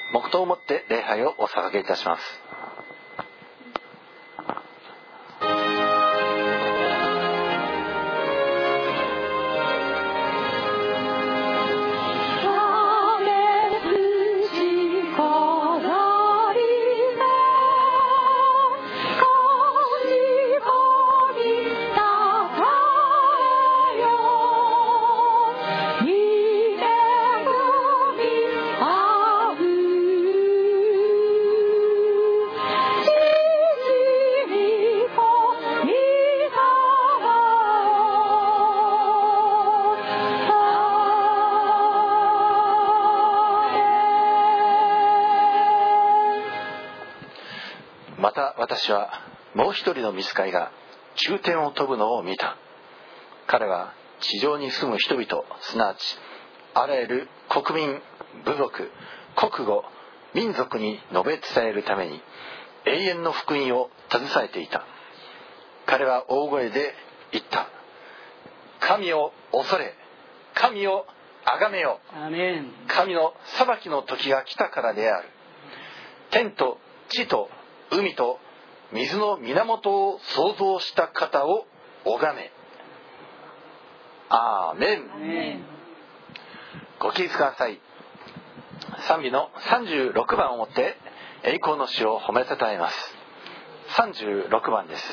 黙祷をもって礼拝をお捧げいたします。また私はもう一人の御使いが中天を飛ぶのを見た。彼は地上に住む人々、すなわちあらゆる国民、部族、国語、民族に述べ伝えるために永遠の福音を携えていた。彼は大声で言った。神を恐れ、神を崇めよ。神の裁きの時が来たからである。天と地と海と水の源を創造した方を拝め。アーメン。ご起立ください。賛美の36番をもって栄光の主を褒めたたえます。36番です。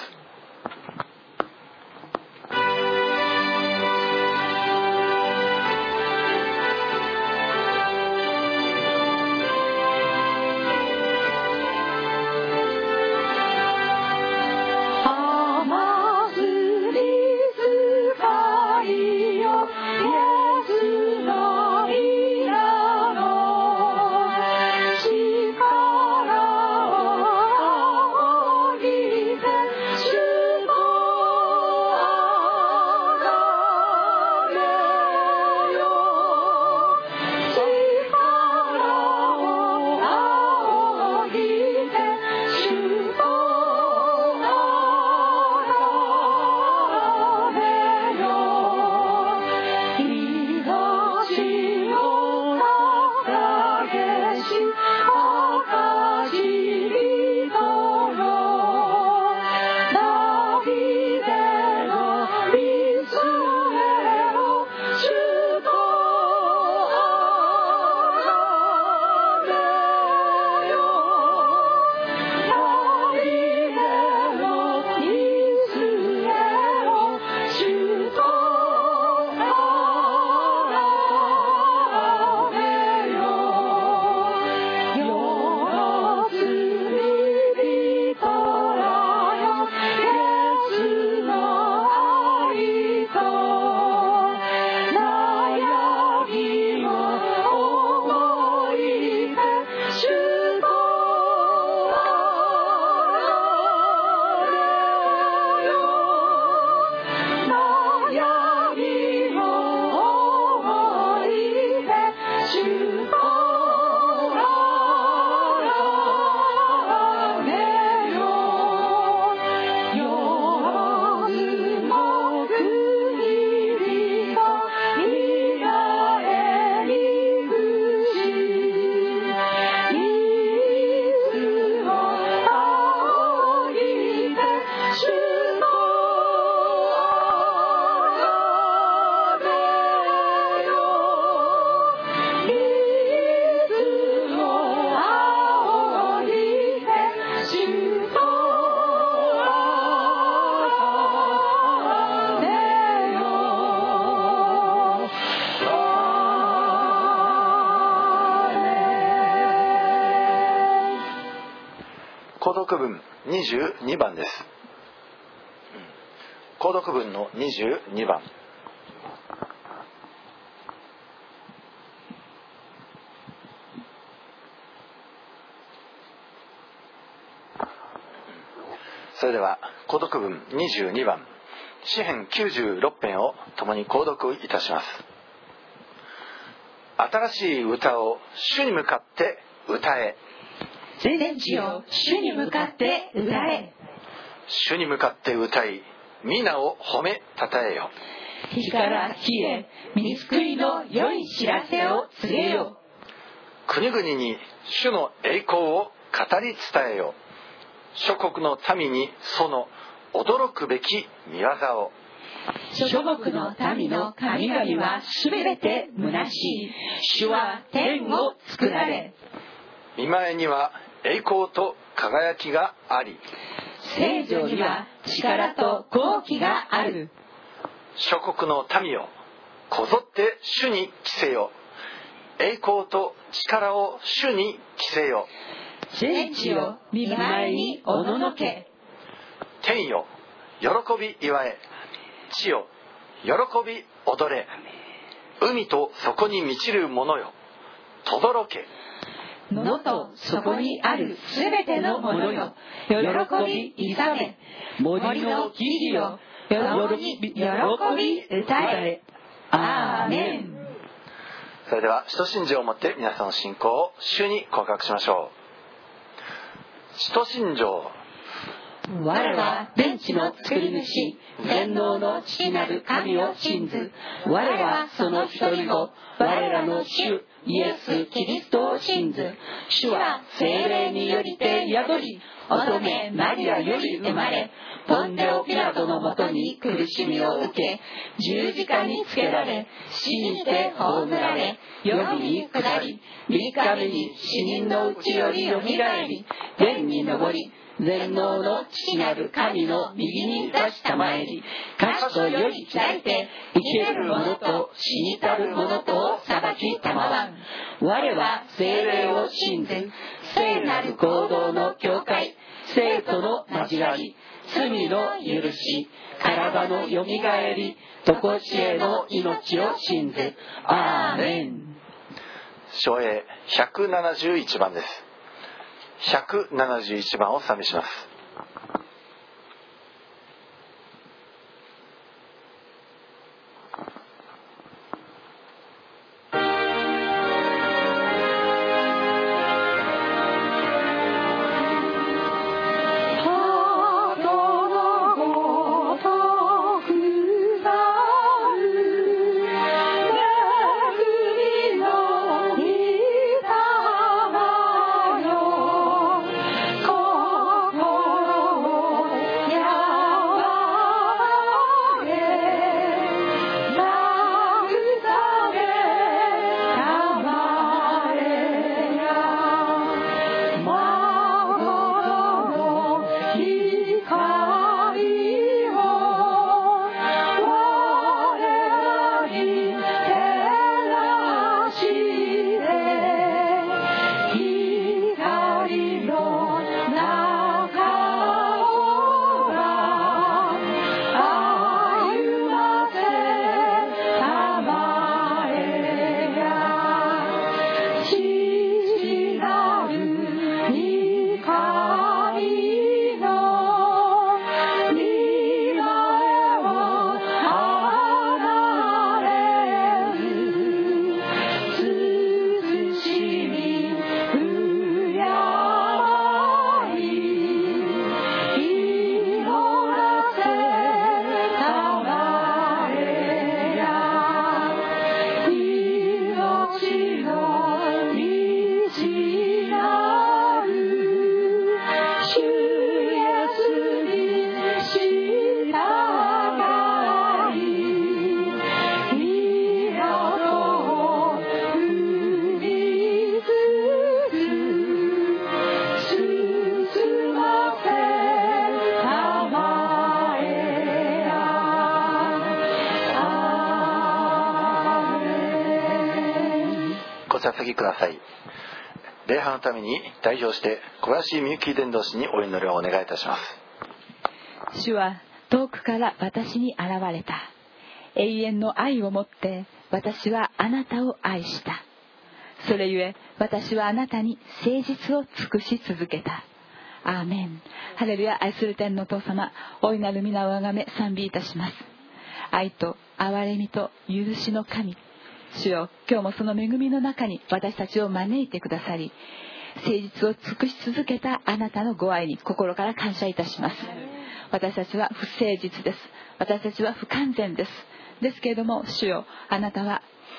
購読文22番です。購読文の22番。それでは購読文22番、詩編96編を共に購読いたします。新しい歌を主に向かって歌え。 全地を主に向かって歌え。 主に向かって歌い、皆を褒めたたえよ。 日から日へ御救いの良い知らせを告げよ。 国々に主の栄光を語り伝えよ。諸国の民にその驚くべき御業を。 諸国の民の神々はすべて虚しい。主は天を作られ。 御前には栄光と輝きがあり、 聖女には力と豪気がある。 諸国の民よ、こぞって主に着せよ。栄光と力を主に着せよ。 全地を御前におののけ。 天よ、喜び祝え。地よ、喜び踊れ。海とそこに満ちるものよ、とどろけ。 野とそこにあるすべてのものよ、喜び勇め。森の木々よ、喜び歌え。アーメン。 それでは使徒信条をもって皆さんの信仰を主に告白しましょう。使徒信条。 我は天地の作り主、全能の父なる神を信ず。我はその一人子、我らの主イエス・キリストを信ず。主は聖霊によりて宿り、乙女マリアより生まれ、ポンデオピラトのもとに苦しみを受け、十字架につけられ、死にて葬られ、世に下り、3日目に死人のうちよりよみがえり、天に昇り、全能の父なる神の右に出したまえり、賢より開いて生ける者と死にたる者とを裁きたまわん。我は聖霊を信ず。聖なる合同の教会、聖徒の交わり、罪の許し、体のよみがえり、とこしえの命を信ず。アーメン。 唱詠171番です。171番を賛美します。お捧げください。礼拝のために代表して小林みゆき伝道師にお祈りをお願いいたします。 主は遠くから私に現れた。永遠の愛をもって私はあなたを愛した。それゆえ私はあなたに誠実を尽くし続けた。アーメン。ハレルヤ。愛する天のお父様、大いなる皆をあがめ賛美いたします。愛と憐れみと許しの神、主よ、今日もその恵みの中に私たちを招いてくださり、誠実を尽くし続けたあなたのご愛に心から感謝いたします。私たちは不誠実です。私たちは不完全です。ですけれども主よ、あなたは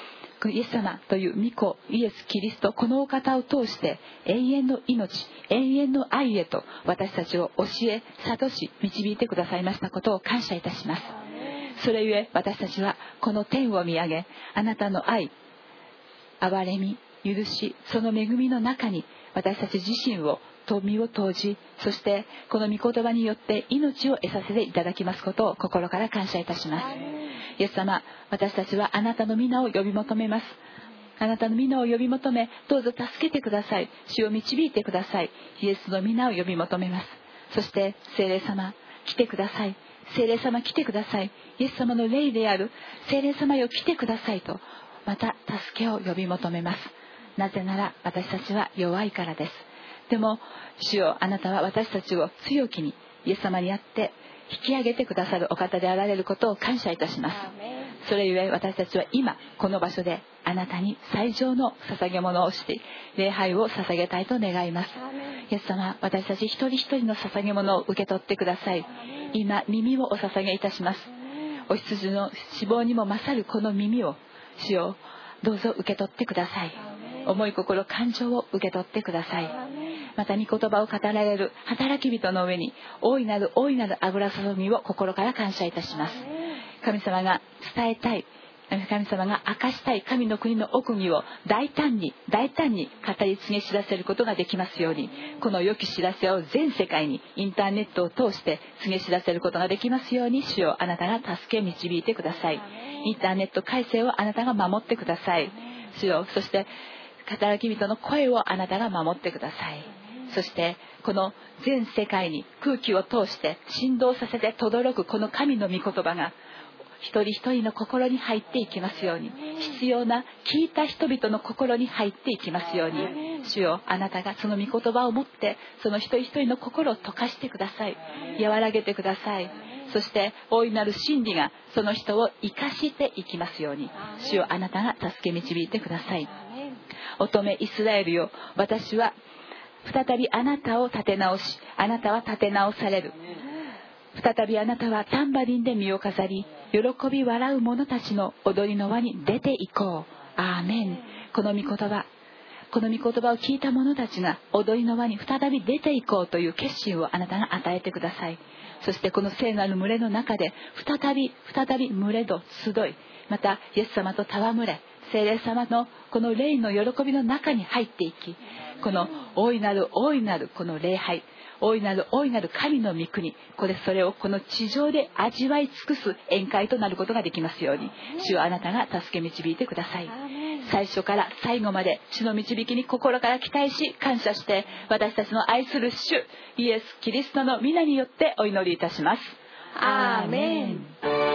くイエス様という御子イエス・キリスト、このお方を通して永遠の命、永遠の愛へと私たちを教え諭し導いてくださいましたことを感謝いたします。それゆえ私たちはこの天を見上げ、あなたの愛、憐れみ、許し、その恵みの中に私たち自身を身を投じ、そしてこの御言葉によって命を得させていただきますことを心から感謝いたします。イエス様、私たちはあなたの皆を呼び求めます。あなたの皆を呼び求め、どうぞ助けてください。主を導いてください。イエスの皆を呼び求めます。そして聖霊様、来てください。聖霊様、来てください。イエス様の霊である聖霊様よ、来てくださいと、また助けを呼び求めます。なぜなら私たちは弱いからです。でも主よ、あなたは私たちを強気にイエス様にあって引き上げてくださるお方であられることを感謝いたします。それゆえ私たちは今この場所であなたに最上の捧げ物をして礼拝を捧げたいと願います。イエス様、私たち一人一人の捧げ物を受け取ってください。今耳をお捧げいたします。お羊の脂肪にも勝るこの耳を主よ、どうぞ受け取ってください。思い心感情を受け取ってください。また御言葉を語られる働き人の上に大いなる油注ぎを心から感謝いたします。神様が伝えたい、神様が明かしたい神の国の奥義を大胆に語り継げ知らせることができますように、この良き知らせを全世界にインターネットを通して告げ知らせることができますように、主よ、あなたが助け導いてください。インターネット改正をあなたが守ってください。主よ、そして働き人の声をあなたが守ってください。そしてこの全世界に空気を通して振動させて轟くこの神の御言葉が一人一人の心に入っていきますように、必要な聞いた人々の心に入っていきますように、主よ、あなたがその御言葉を持ってその一人一人の心を溶かしてください。和らげてください。そして大いなる真理がその人を生かしていきますように、主よ、あなたが助け導いてください。乙女イスラエルよ、私は再びあなたを立て直し、あなたは立て直される。再びあなたはタンバリンで身を飾り、喜び笑う者たちの踊りの輪に出て行こう。アーメン。この御言葉を聞いた者たちが踊りの輪に再び出て行こうという決心をあなたが与えてください。そしてこの聖なる群れの中で再び群れと集い、またイエス様と戯れ、聖霊様のこの霊の喜びの中に入っていき、この大いなるこの礼拝、大いなる神の御国、それをこの地上で味わい尽くす宴会となることができますように、主はあなたが助け導いてください。最初から最後まで主の導きに心から期待し感謝して、私たちの愛する主イエス・キリストの皆によってお祈りいたします。アーメン。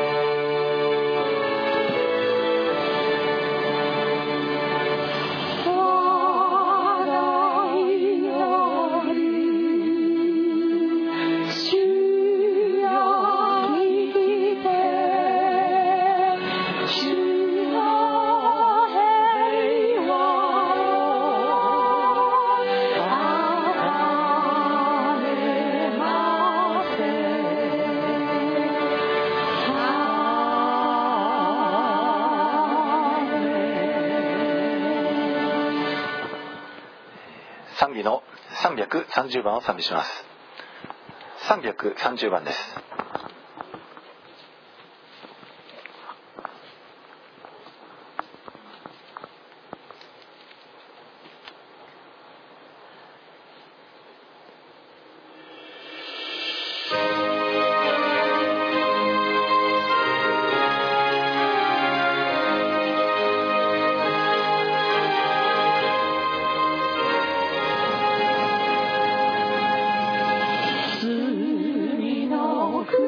賛美の330番を賛美します。330番です。 罪の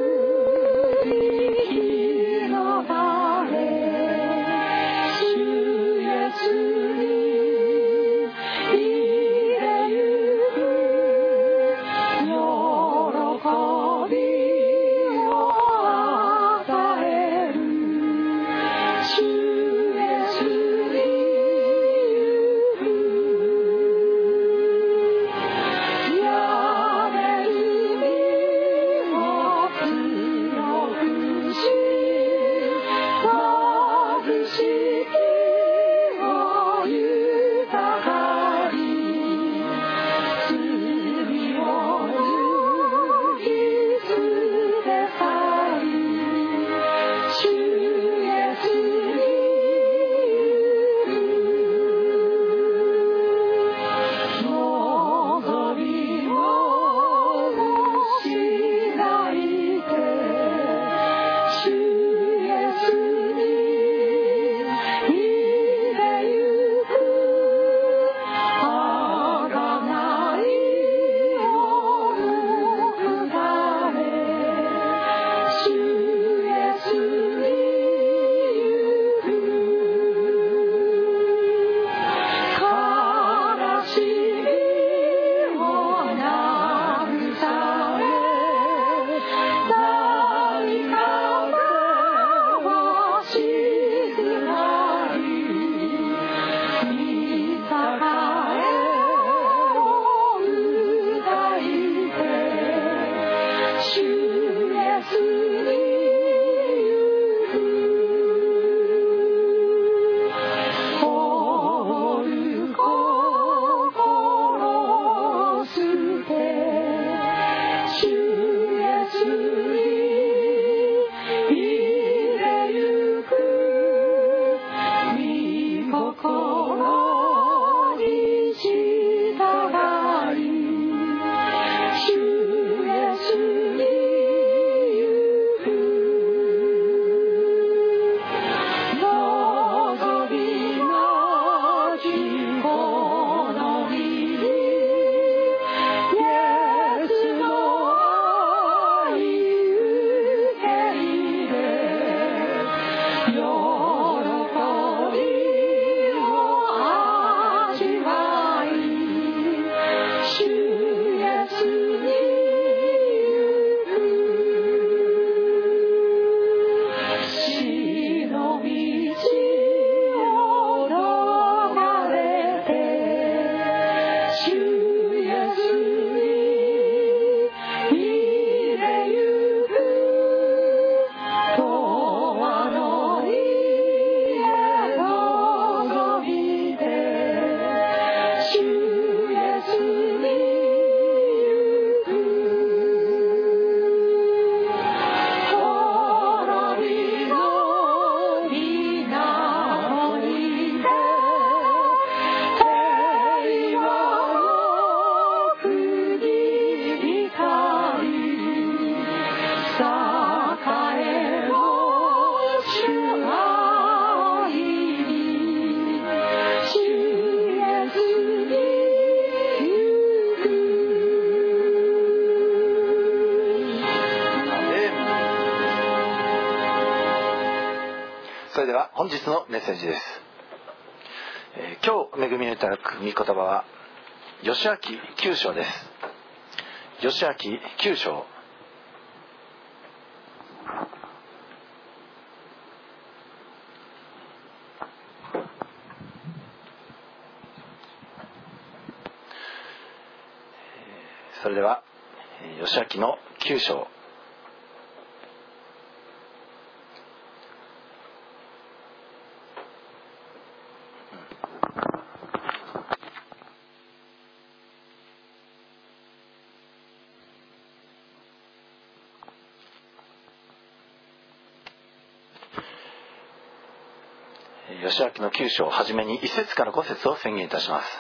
は本日のメッセージです。今日恵みをいただく御言葉は義明9章です。義明9章。それでは義明の9章。義明の9章はじめに1節から5節を宣言いたします。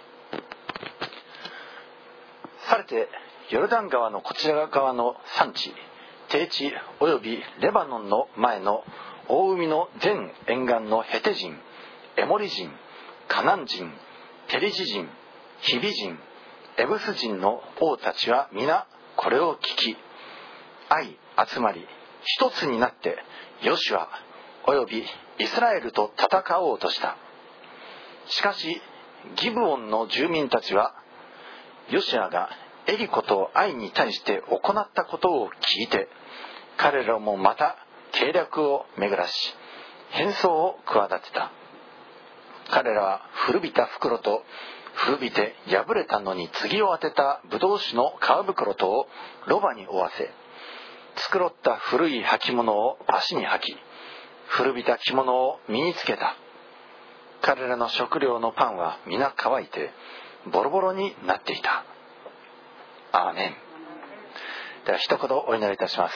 されてヨルダン川のこちら側の山地、低地およびレバノンの前の大海の全沿岸のヘテ人、エモリ人、カナン人、ペリジ人、ヒビ人、エブス人の王たちは皆これを聞き、相集まり一つになってヨシュアおよびイスラエルと戦おうとした。しかしギブオンの住民たちはヨシュアがエリコとアイに対して行ったことを聞いて、彼らもまた計略を巡らし変装を企てた。彼らは古びた袋と古びて破れたのに継を当てたブドウ酒の皮袋とをロバに負わせ、繕った古い履物を足に履き、古びた着物を身につけた。彼らの食料のパンは皆乾いてボロボロになっていた。アーメン。では一言お祈りいたします。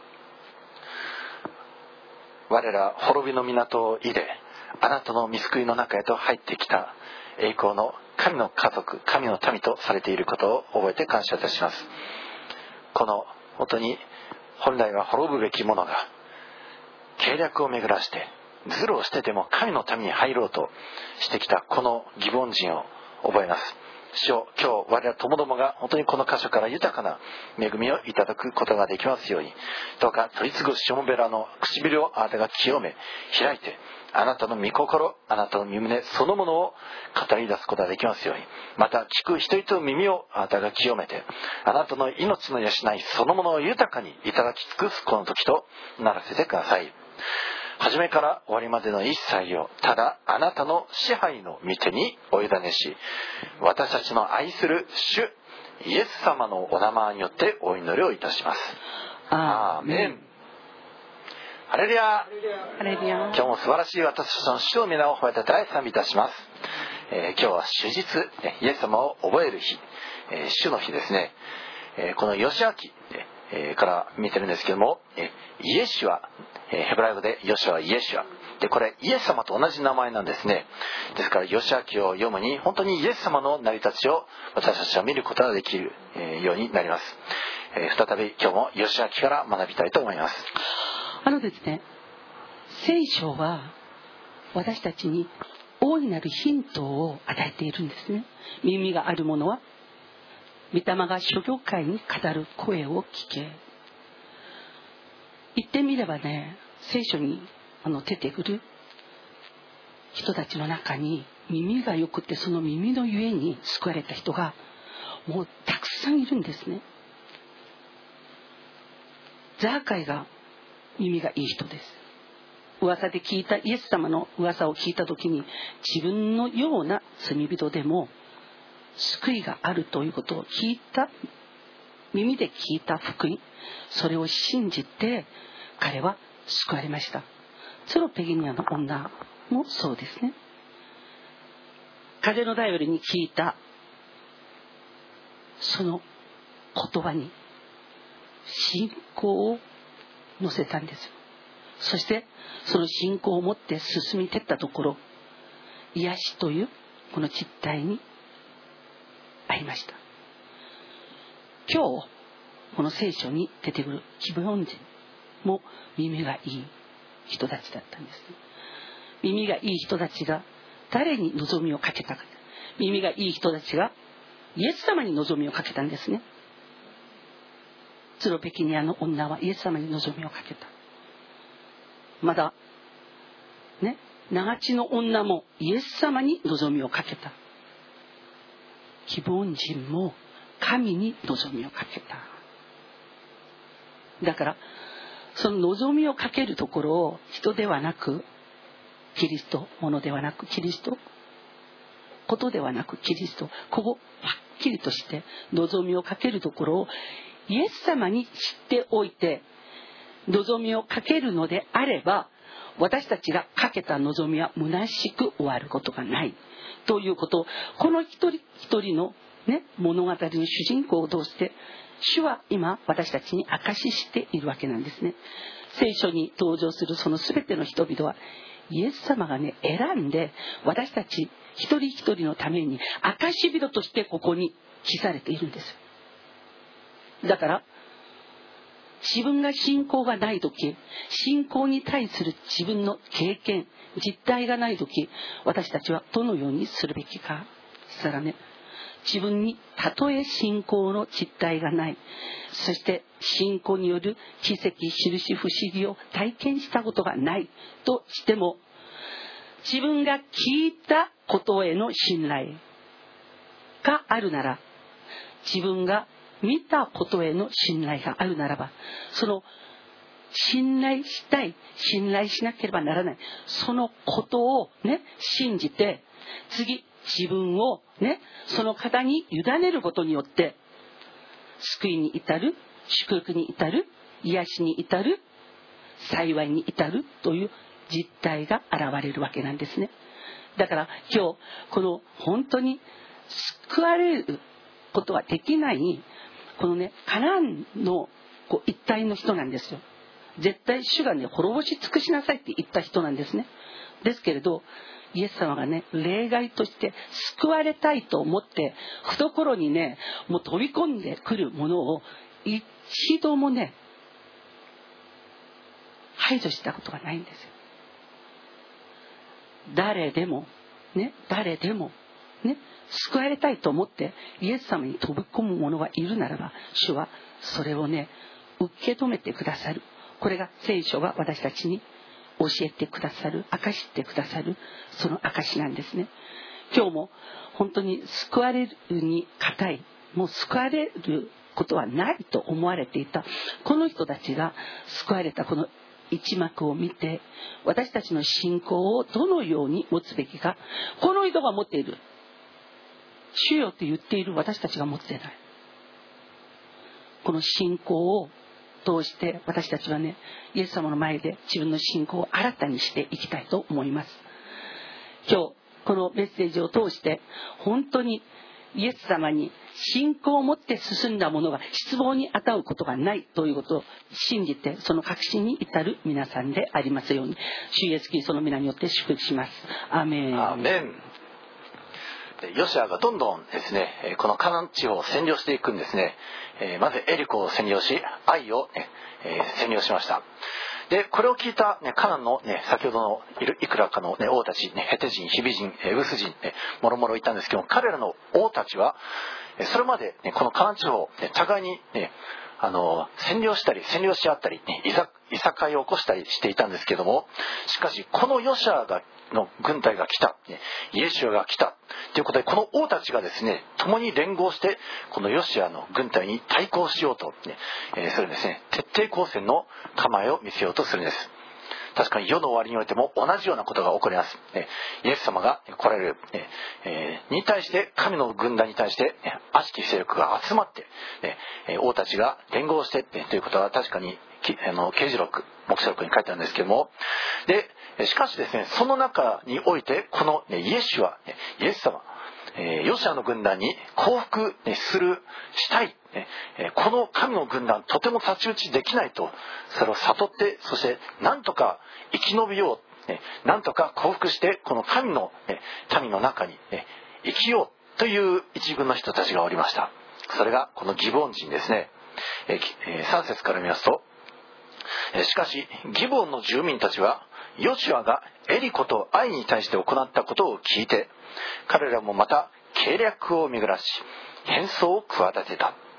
我ら滅びの港を出で、あなたの御救いの中へと入ってきた栄光の神の家族、神の民とされていることを覚えて感謝いたします。この本当に本来は滅ぶべきものが計略を巡らしてズルをしてでも神の民に入ろうとしてきたこのギボン人を覚えます。主よ、今日我らともどもが本当にこの箇所から豊かな恵みをいただくことができますように、どうか取り継ぐしもべらの唇をあなたが清め開いて、あなたの御心、あなたの御胸そのものを語り出すことができますように、また聞く人々の耳をあなたが清めて、あなたの命の養いそのものを豊かにいただき尽くすこの時とならせてください。初めから終わりまでの一切をただあなたの支配の御手にお委ねし、私たちの愛する主イエス様のお名前によってお祈りをいたします。アーメン。ハレルヤ。今日も素晴らしい私たちの主の皆を褒めたたえ賛美いたします。今日は主日、イエス様を覚える日、主の日ですね。この義明から見てるんですけども、イエシュア、ヘブライ語でヨシュアイエシュアで、これイエス様と同じ名前なんですね。ですから義明を読むに本当にイエス様の成り立ちを私たちは見ることができるようになります。再び今日も義明から学びたいと思います。 ですね、聖書は私たちに大いなるヒントを与えているんですね。耳がある者は御霊が諸教会に語る声を聞け。言ってみればね、聖書に出てくる人たちの中に耳がよくて、その耳のゆえに救われた人がもうたくさんいるんですね。ザーカイが耳がいい人です。噂で聞いた、イエス様の噂を聞いた時に、自分のような罪人でも救いがあるということを聞いた、耳で聞いた福音、それを信じて彼は救われました。ツロペギニアの女もそうですね。風の頼りに聞いたその言葉に信仰を乗せたんです。そしてその信仰を持って進みていったところ、癒しというこの実態にありました。今日この聖書に出てくるギブオン人も耳がいい人たちだったんです。耳がいい人たちが誰に望みをかけたか。耳がいい人たちがイエス様に望みをかけたんですね。ツロペキニアの女はイエス様に望みをかけた。まだね、長地の女もイエス様に望みをかけた。ギボン人も神に望みをかけた。だからその望みをかけるところを人ではなくキリスト、ものではなくキリスト、ことではなくキリスト、ここはっきりとして望みをかけるところをイエス様に知っておいて望みをかけるのであれば、私たちがかけた望みは虚しく終わることがないということを、この一人一人の、ね、物語の主人公を通して主は今私たちに証ししているわけなんですね。聖書に登場するその全ての人々はイエス様がね、選んで私たち一人一人のために証し人としてここに記されているんです。だから自分が信仰がないとき、信仰に対する自分の経験、実体がないとき、私たちはどのようにするべきか。そしたらね、自分にたとえ信仰の実体がない、そして信仰による奇跡、印、不思議を体験したことがないとしても、自分が聞いたことへの信頼があるなら、自分が見たことへの信頼があるならば、その信頼したい、信頼しなければならない、そのことをね、信じて、次自分をね、その方に委ねることによって救いに至る、祝福に至る、癒しに至る、幸いに至るという実態が現れるわけなんですね。だから今日この本当に救われることはできないこのね、カナンの一体の人なんですよ。絶対主がね、滅ぼし尽くしなさいって言った人なんですね。ですけれどイエス様がね、例外として救われたいと思って懐にね、もう飛び込んでくるものを一度もね、排除したことがないんですよ。誰でもね、救われたいと思ってイエス様に飛び込む者がいるならば、主はそれをね、受け止めてくださる。これが聖書が私たちに教えてくださる、明かしてくださるその証なんですね。今日も本当に救われるに固い、もう救われることはないと思われていたこの人たちが救われたこの一幕を見て、私たちの信仰をどのように持つべきか、この人が持っている、主よって言っている私たちが持っていないこの信仰を通して私たちはね、イエス様の前で自分の信仰を新たにしていきたいと思います。今日このメッセージを通して本当にイエス様に信仰を持って進んだ者が失望にあたうことがないということを信じて、その確信に至る皆さんでありますように、主イエスキリストの皆によって祝福します。アーメン。 アーメン。ヨシュアがどんどんですね、このカナン地方を占領していくんですね。まずエリコを占領し、アイを、占領しました。でこれを聞いた、カナンの、先ほどのいくらかの、王たち、ヘテ人、ヒビ人、ウス人、もろもろいたんですけども、彼らの王たちはそれまで、このカナン地方を、互いに、占領したり占領し合ったり、いさかいを起こしたりしていたんですけども、しかしこのヨシュアの軍隊が来た、イエシュアが来たということで、この王たちがですね、共に連合してこのヨシュアの軍隊に対抗しようと、それですね、徹底抗戦の構えを見せようとするんです。確かに世の終わりにおいても同じようなことが起こります。イエス様が来られるに対して、神の軍団に対して悪しき勢力が集まって王たちが連合してということは確かに啓示録、黙示録に書いてあるんですけども、でしかしですね、その中においてこのイエス様、ヨシュアの軍団に降伏したい、この神の軍団とても太刀打ちできないと、それを悟って、そしてなんとか生き延びよう、なんとか降伏してこの神の民の中に生きようという一軍の人たちがおりました。それがこのギボン人ですね。3節から見ますと、しかしギボンの住民たちはヨシュアがエリコとアイに対して行ったことを聞いて、彼らもまた計略を巡らし変装を企てた。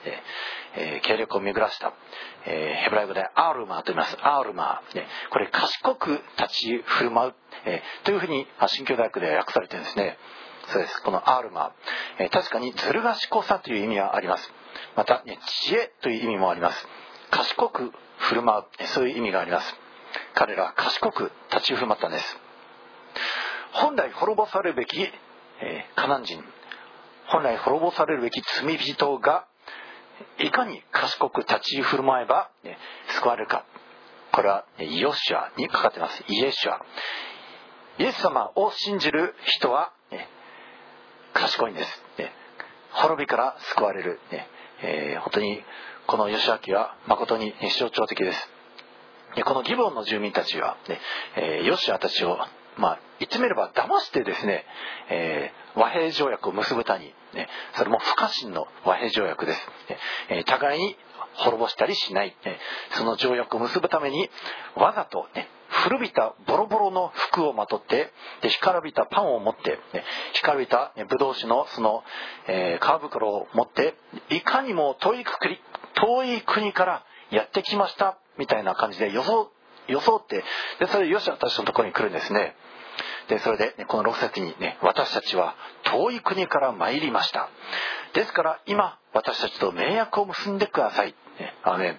計略を巡らした、ヘブライ語でアールマーと言います。アールマー、これ賢く立ち振る舞う、というふうに新教大学で訳されているんですね。そうです。このアールマー、確かにずる賢さという意味はあります。また、知恵という意味もあります。賢く振る舞う、そういう意味があります。彼らは賢く立ち振る舞ったんです。本来滅ぼされるべき、カナン人、本来滅ぼされるべき罪人がいかに賢く立ち振る舞えば、救われるか。これはヨシュアにかかっています。イエシュア、イエス様を信じる人は、賢いんです。滅びから救われる、本当にこのヨシュア記は誠に象徴的です。このギボンの住民たちは、ヨシュアたちを言ってみれば騙してですね、和平条約を結ぶたに、それも不可侵の和平条約です。互いに滅ぼしたりしない、その条約を結ぶためにわざと、古びたボロボロの服をまとって、干からびたパンを持って、干からびたブドウ酒のその、皮袋を持って、いかにも遠い国からやってきましたみたいな感じで装って、でそれでヨシュアたちのところに来るんですね。でそれで、この6節にね、私たちは遠い国から参りました。ですから今私たちと盟約を結んでください。アーメン。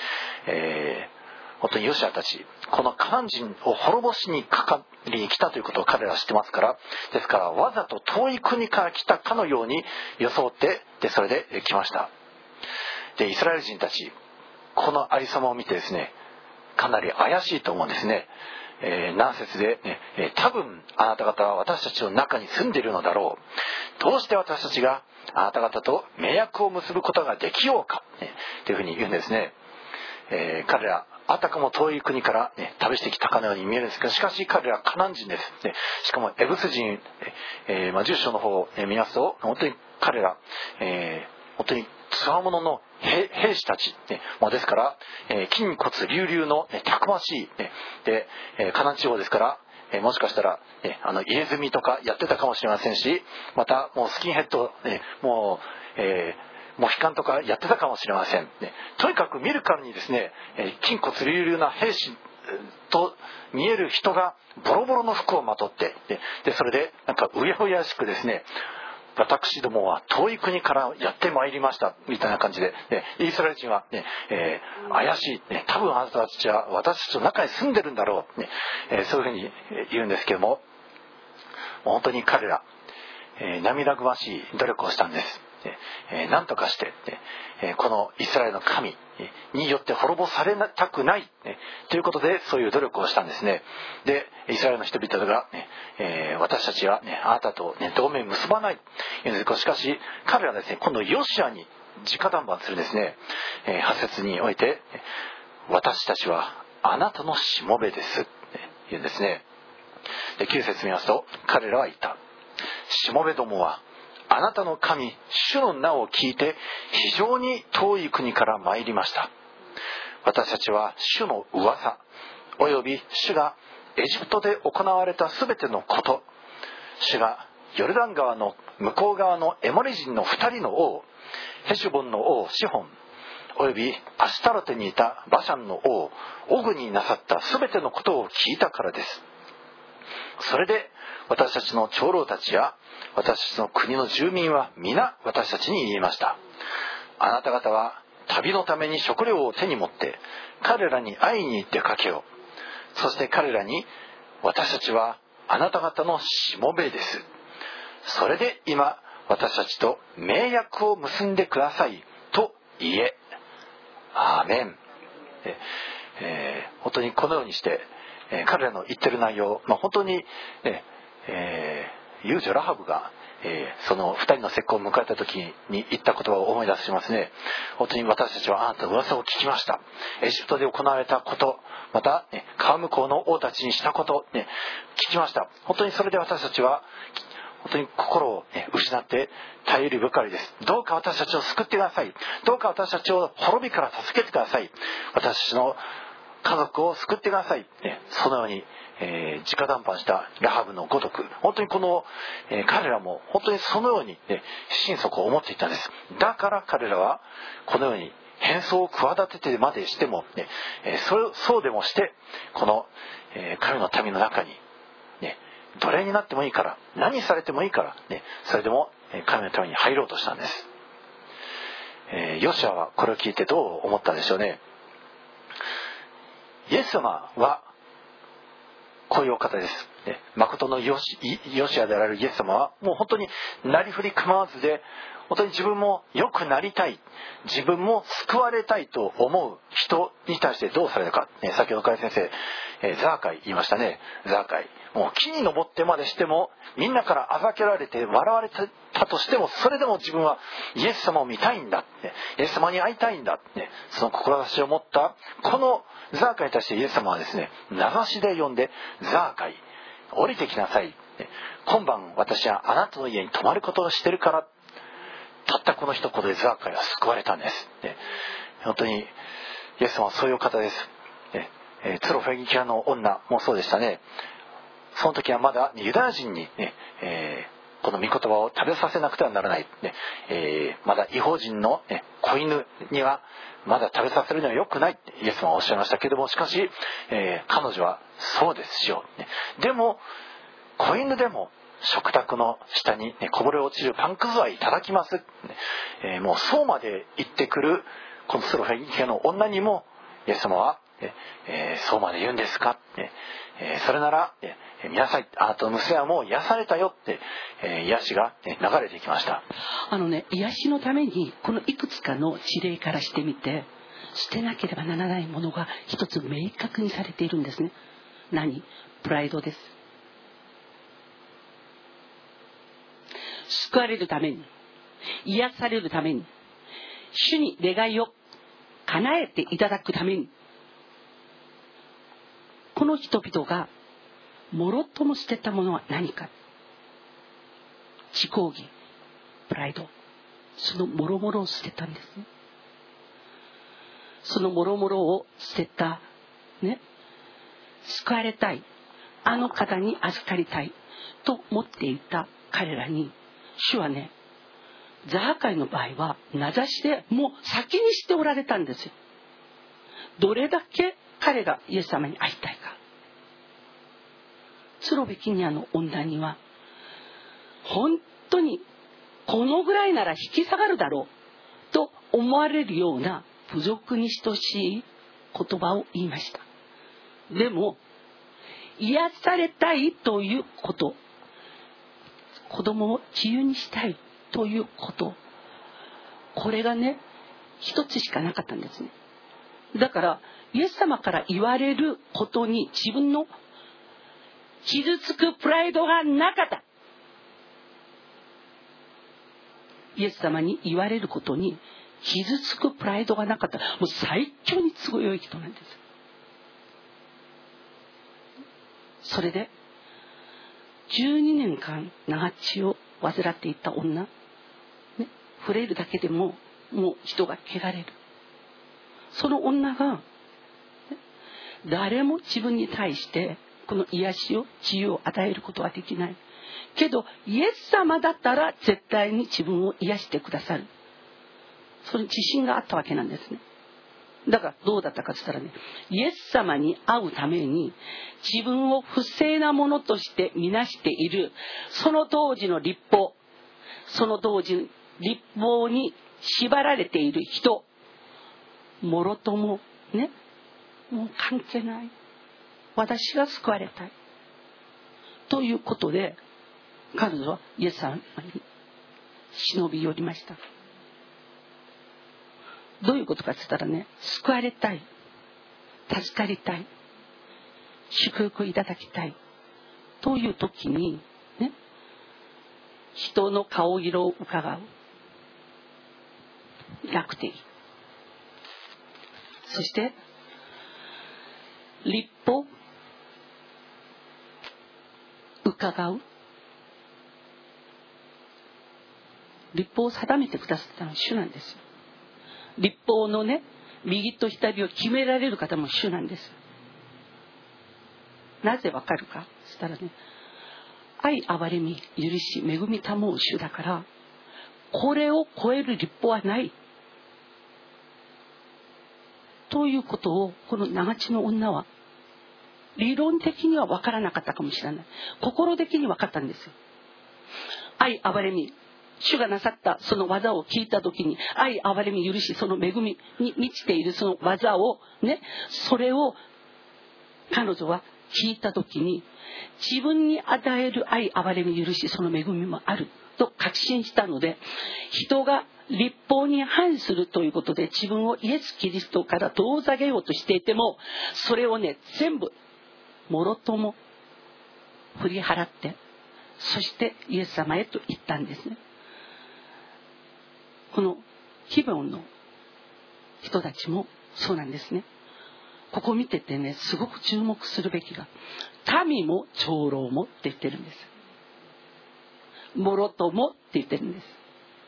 本当にヨシュアたち、このカナン人を滅ぼしにかかりに来たということを彼らは知ってますから、ですからわざと遠い国から来たかのように装って、でそれで来ました。でイスラエル人たち、このありさまを見てですね、かなり怪しいと思うんですね。何節で、多分あなた方は私たちの中に住んでいるのだろう。どうして私たちがあなた方と盟約を結ぶことができようか、というふうに言うんですね。彼らあたかも遠い国から、旅してきたかのように見えるんですけど、しかし彼らカナン人です。しかもエブス人、10章の方を見ますと、本当に彼ら、本当につわものの兵士たち、もうですから、筋骨隆々の、たくましい、で、カナン地方ですから、もしかしたら、入れ墨とかやってたかもしれませんし、またもうスキンヘッド、もう悲観とかやってたかもしれません。とにかく見るからにですね、筋骨隆々な兵士と見える人がボロボロの服をまとって、でそれでなんかうやうやしくですね、私どもは遠い国からやってまいりましたみたいな感じで、イスラエル人は、怪しい、多分あなたたちは私たちの中に住んでるんだろう、そういうふうに言うんですけども、本当に彼ら、涙ぐましい努力をしたんです。何とかして、このイスラエルの神によって滅ぼされたくない、ということでそういう努力をしたんですね。でイスラエルの人々が、私たちは、あなたと、同盟結ばない。しかし彼らはですね、今度ヨシュアに直談判するんですね。8節において、私たちはあなたのしもべです、言うんですね。で9節見ますと、彼らは言った。しもべどもはあなたの神主の名を聞いて非常に遠い国から参りました。私たちは主の噂および主がエジプトで行われたすべてのこと、主がヨルダン川の向こう側のエモリ人の2人の王、ヘシュボンの王シホンおよびアシュタロテにいたバシャンの王オグになさったすべてのことを聞いたからです。それで私たちの長老たちや私たちの国の住民は皆私たちに言いました。あなた方は旅のために食料を手に持って彼らに会いに行ってかけよう。そして彼らに、私たちはあなた方のしもべです。それで今私たちと盟約を結んでくださいと言え。アーメン。本当にこのようにして、彼らの言ってる内容、本当に、遊女ラハブが、その2人の石膏を迎えた時に言った言葉を思い出しますね。本当に私たちはあなたの噂を聞きました。エジプトで行われたこと、また、川向こうの王たちにしたこと、聞きました。本当にそれで私たちは本当に心を、失って頼りばかりです。どうか私たちを救ってください。どうか私たちを滅びから助けてください。私たちの家族を救ってください、そのように、直談判したラハブのごとく、本当にこの、彼らも本当にそのように、心底思っていたんです。だから彼らはこのように変装を企ててまでしても、そうでもしてこの、神の民の中に、奴隷になってもいいから、何されてもいいから、それでも神の民に入ろうとしたんです。ヨシュアはこれを聞いてどう思ったでしょうね。イエス様はこういうお方です。誠のヨシアであられるイエス様はもう本当になりふり構わずで、本当に自分も良くなりたい、自分も救われたいと思う人に対してどうされるか、先ほど甲斐先生、ザーカイ言いましたね。ザーカイ、もう木に登ってまでしてもみんなからあざけられて笑われたとしても、それでも自分はイエス様を見たいんだ、イエス様に会いたいんだ、その志を持ったこのザーカイに対してイエス様はですね、名指しで呼んで、ザーカイ降りてきなさい、今晩私はあなたの家に泊まることをしてるから。たったこの一言でザーカイは救われたんです。本当にイエス様はそういう方です。ツロフェニキアの女もそうでしたね。その時はまだユダヤ人に、この御言葉を食べさせなくてはならない、まだ異邦人の、子犬にはまだ食べさせるには良くないってイエス様はおっしゃいましたけれども、しかし、彼女はそうですしよう、でも子犬でも食卓の下に、こぼれ落ちるパンくずはいただきます、もうそうまで言ってくるこのスロフェニキアの女にもイエス様は、そうまで言うんですか、それなら、見なさい、あなたの娘はもう癒されたよって、癒しが、流れてきました。 癒しのためにこのいくつかの事例からしてみて、捨てなければならないものが一つ明確にされているんですね。何？プライドです。救われるために、癒されるために、主に願いを叶えていただくために、この人々がもろとも捨てたものは何か。自己義、プライド、そのもろもろを捨てたんですね。そのもろもろを捨てた、救われたい、あの方に預かりたいと思っていた彼らに、主はザーカイの場合は名指しでもう先にしておられたんですよ。どれだけ彼がイエス様に会いたいか。ツロベキニアの女には本当にこのぐらいなら引き下がるだろうと思われるような侮辱に等しい言葉を言いました。でも癒されたいということ、子供を自由にしたいということ、これが一つしかなかったんですね。だからイエス様から言われることに自分の傷つくプライドがなかった。イエス様に言われることに傷つくプライドがなかった。もう最強に都合良い人なんです。それで12年間長血を患っていた女、触れるだけでももう人が汚れる。その女が、誰も自分に対してこの癒しを自由を与えることはできないけど、イエス様だったら絶対に自分を癒してくださる、その自信があったわけなんですね。だからどうだったかと言ったらイエス様に会うために自分を不正なものとして見なしているその当時の律法、その当時律法に縛られている人、もろとももう関係ない、私が救われたいということで、彼女はイエス様に忍び寄りました。どういうことかって言ったら救われたい、助かりたい、祝福いただきたいという時に人の顔色を伺う、楽でいい。そして律法伺う、律法を定めてくださったのは主なんですよ。律法の右と左を決められる方も主なんです。なぜわかるかそしたらね、愛、憐れみ、許し、恵み賜う主だから、これを超える立法はないということを、この長地の女は理論的には分からなかったかもしれない。心的に分かったんですよ。愛、憐れみ、主がなさったその技を聞いたときに、愛、憐れみ、許し、その恵みに満ちているその技をね、それを彼女は聞いたときに、自分に与える愛、憐れみ、許し、その恵みもあると確信したので、人が律法に反するということで自分をイエス・キリストから遠ざけようとしていても、それをね、全部もろとも振り払って、そしてイエス様へと言ったんですね。このギベオンの人たちもそうなんですね。ここ見ててね、すごく注目するべきが、民も長老もって言ってるんです。もろともって言ってるんです。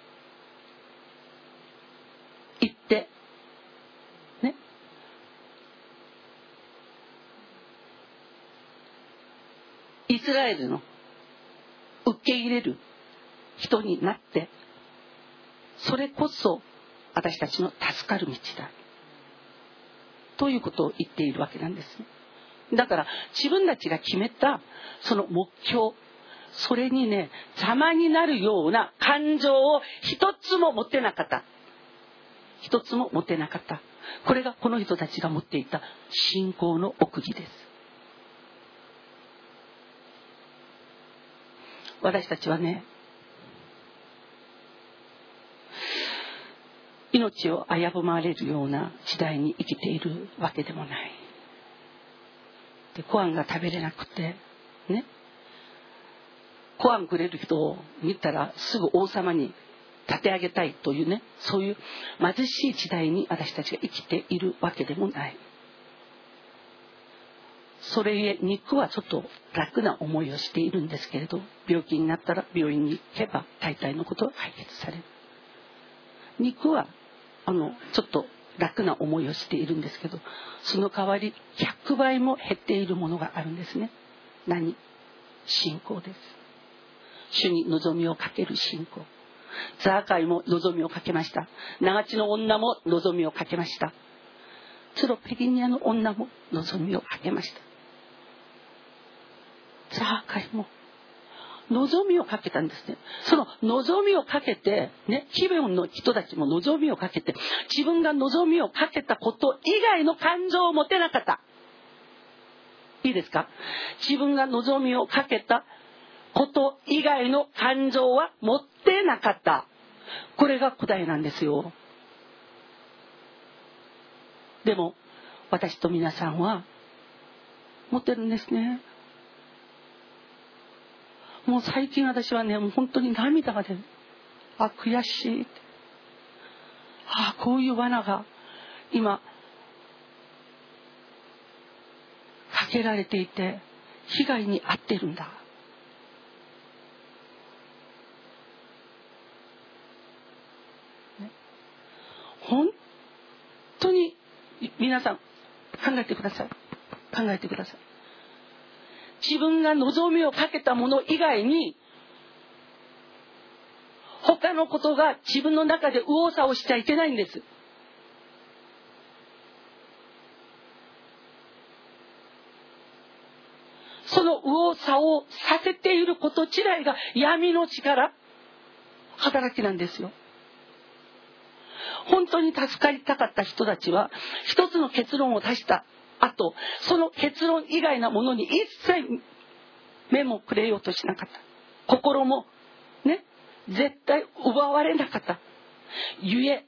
言ってね、イスラエルの受け入れる人になって、それこそ私たちの助かる道だということを言っているわけなんですね。だから自分たちが決めたその目標、それにね、邪魔になるような感情を一つも持ってなかった。一つも持ってなかった。これがこの人たちが持っていた信仰の奥義です。私たちはね、命を危ぶまれるような時代に生きているわけでもない。で、コアンが食べれなくてね、コアンくれる人を見たらすぐ王様に立て上げたいというね、そういう貧しい時代に私たちが生きているわけでもない。それゆえ肉はちょっと楽な思いをしているんですけれど、病気になったら病院に行けば大体のことが解決される。肉はちょっと楽な思いをしているんですけど、その代わり100倍も減っているものがあるんですね。何？信仰です。主に望みをかける信仰。ザーカイも望みをかけました。長地の女も望みをかけました。ツロペリニアの女も望みをかけました。ザーカイも望みをかけたんですね。その望みをかけてね、ギベオンの人たちも望みをかけて、自分が望みをかけたこと以外の感情を持てなかった。いいですか？自分が望みをかけたこと以外の感情は持ってなかった。これが答えなんですよ。でも私と皆さんは持ってるんですね。もう最近私はね、もう本当に涙が出る。悔しい。こういう罠が今かけられていて被害に遭ってるんだ。本当に皆さん考えてください。考えてください。自分が望みをかけたもの以外に他のことが自分の中で右往左往しちゃいけないんです。その右往左往させていること自体が闇の力、働きなんですよ。本当に助かりたかった人たちは一つの結論を出した後、その結論以外なものに一切目もくれようとしなかった。心もね、絶対奪われなかった。ゆえ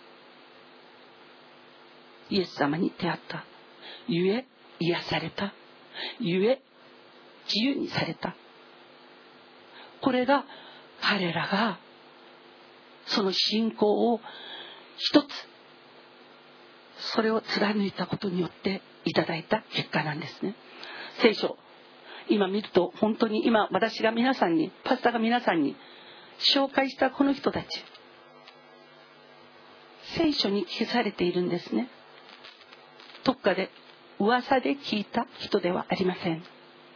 イエス様に出会った。ゆえ癒された。ゆえ自由にされた。これが彼らがその信仰を一つ、それを貫いたことによっていただいた結果なんですね。聖書今見ると、本当に今私が皆さんに、パスタが皆さんに紹介したこの人たち、聖書に記されているんですね。 どっかで噂で聞いた人ではありません。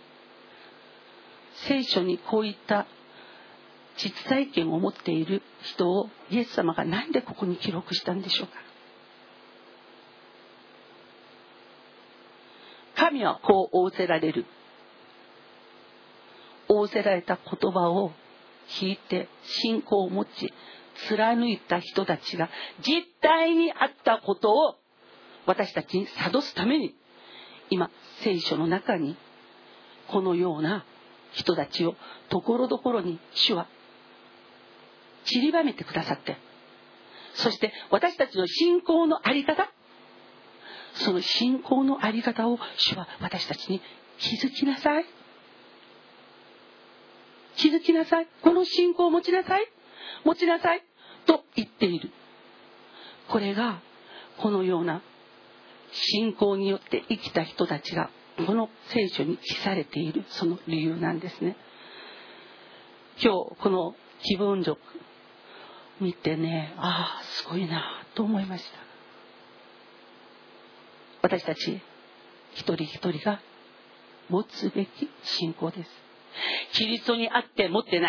聖書にこういった実体験を持っている人をイエス様が何でここに記録したんでしょうか。神はこう仰せられる。仰せられた言葉を聞いて信仰を持ち貫いた人たちが実体にあったことを私たちに諭すために、今聖書の中にこのような人たちをところどころに主は散りばめてくださって、そして私たちの信仰のあり方、その信仰のあり方を主は私たちに気づきなさい、気づきなさい、この信仰を持ちなさい、持ちなさいと言っている。これがこのような信仰によって生きた人たちがこの聖書に記されているその理由なんですね。今日この記文録見てね、すごいなと思いました。私たち一人一人が持つべき信仰です。キリストにあって持ってない、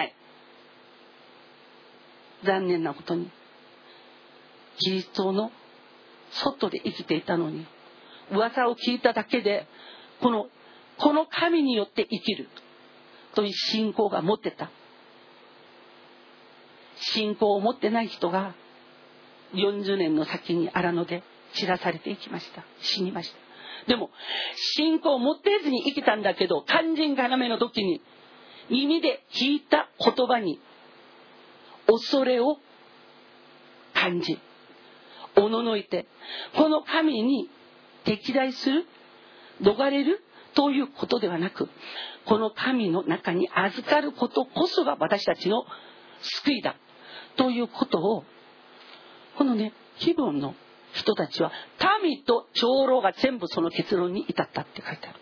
残念なことにキリストの外で生きていたのに、噂を聞いただけでこの神によって生きるという信仰が持ってた。信仰を持ってない人が40年の先に荒野で散らされていきました。死にました。でも信仰を持ってずに生きたんだけど、肝心要の時に耳で聞いた言葉に恐れを感じ、おののいてこの神に敵対する、逃れるということではなく、この神の中に預かることこそが私たちの救いだということを、このね、記文の人たちは民と長老が全部その結論に至ったって書いてある、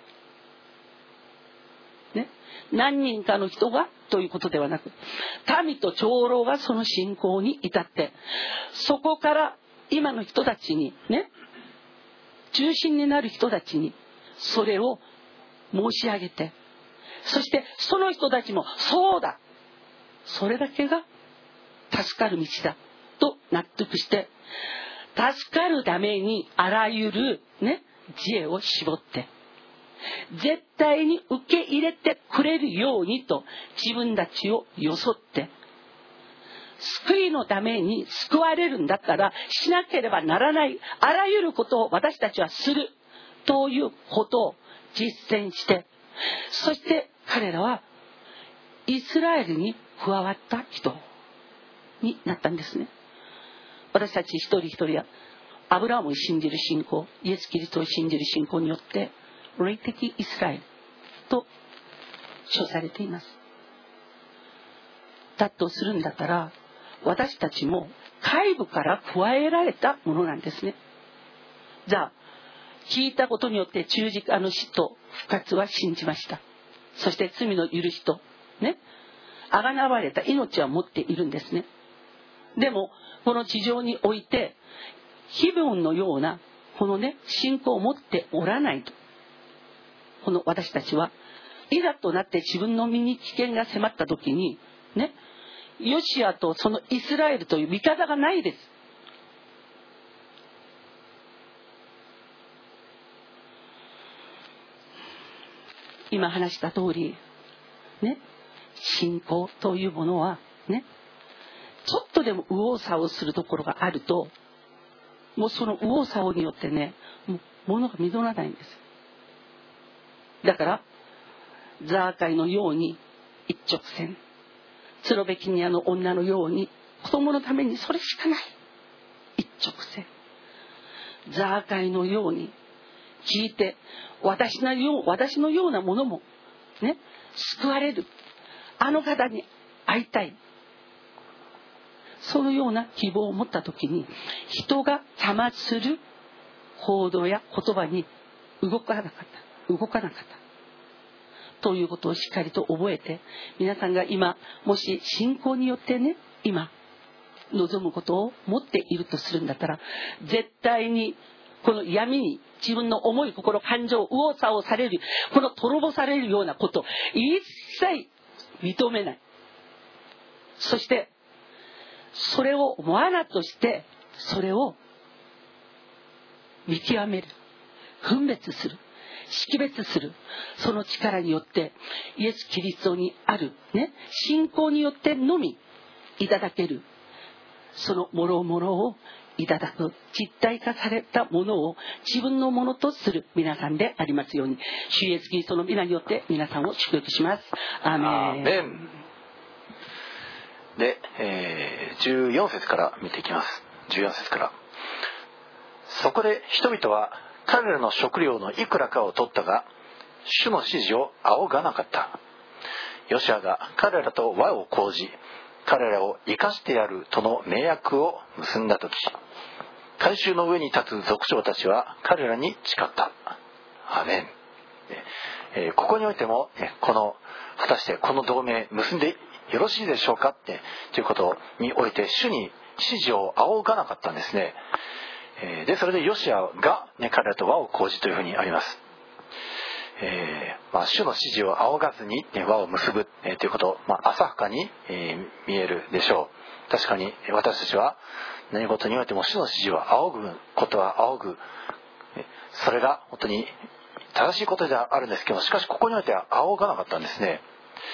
ね、何人かの人がということではなく、民と長老がその信仰に至って、そこから今の人たちにね、中心になる人たちにそれを申し上げて、そしてその人たちもそうだ、それだけが助かる道だと納得して、助かるためにあらゆるね、知恵を絞って絶対に受け入れてくれるようにと自分たちを装って、救いのために救われるんだったらしなければならないあらゆることを私たちはするということを実践して、そして彼らはイスラエルに加わった人になったんですね。私たち一人一人はアブラハムを信じる信仰、イエス・キリストを信じる信仰によって霊的イスラエルと称されています。だとするんだったら、私たちも外部から加えられたものなんですね。じゃあ聞いたことによって十字架の死と復活は信じました。そして罪の許しとね、あがなわれた命は持っているんですね。でもこの地上においてヒブンのようなこのね、信仰を持っておらないと、この私たちはいざとなって自分の身に危険が迫った時にね、ヨシアとそのイスラエルという味方がないです。今話した通りね、信仰というものはね、ちょっとでも右往左往するところがあると、もうその右往左往によってね、もう物が実らないんです。だからザーカイのように一直線、スロベキニアの女のように子供のためにそれしかない一直線、ザーカイのように聞いて私のようなものもね、救われる、あの方に会いたい、そのような希望を持った時に人が邪魔する行動や言葉に動かなかったということをしっかりと覚えて、皆さんが今もし信仰によってね、今望むことを持っているとするんだったら、絶対にこの闇に自分の思い心感情右往左往される、この滅ぼされるようなこと一切認めない。そしてそれを罠としてそれを見極める、分別する、識別する、その力によってイエス・キリストにある、信仰によってのみいただける、その諸々をいただく、実体化されたものを自分のものとする皆さんでありますように、主イエスキリストの皆によって皆さんを祝福します。アーメン。 で、14節から見ていきます。14節から、そこで人々は彼らの食料のいくらかを取ったが、主の指示を仰がなかった。ヨシアが彼らと和を講じ、彼らを生かしてやるとの盟約を結んだとき、大衆の上に立つ族長たちは彼らに誓った。アーメン。ここにおいても果たしてこの同盟結んでよろしいでしょうかということにおいて、主に指示を仰がなかったんですね。でそれでヨシアが、彼らと和を講じというふうにあります。主の指示を仰がずに和を結ぶということ、浅はかに見えるでしょう。確かに私たちは何事においても主の指示を仰ぐことは仰ぐ、それが本当に正しいことではあるんですけど、しかしここにおいては仰がなかったんですね。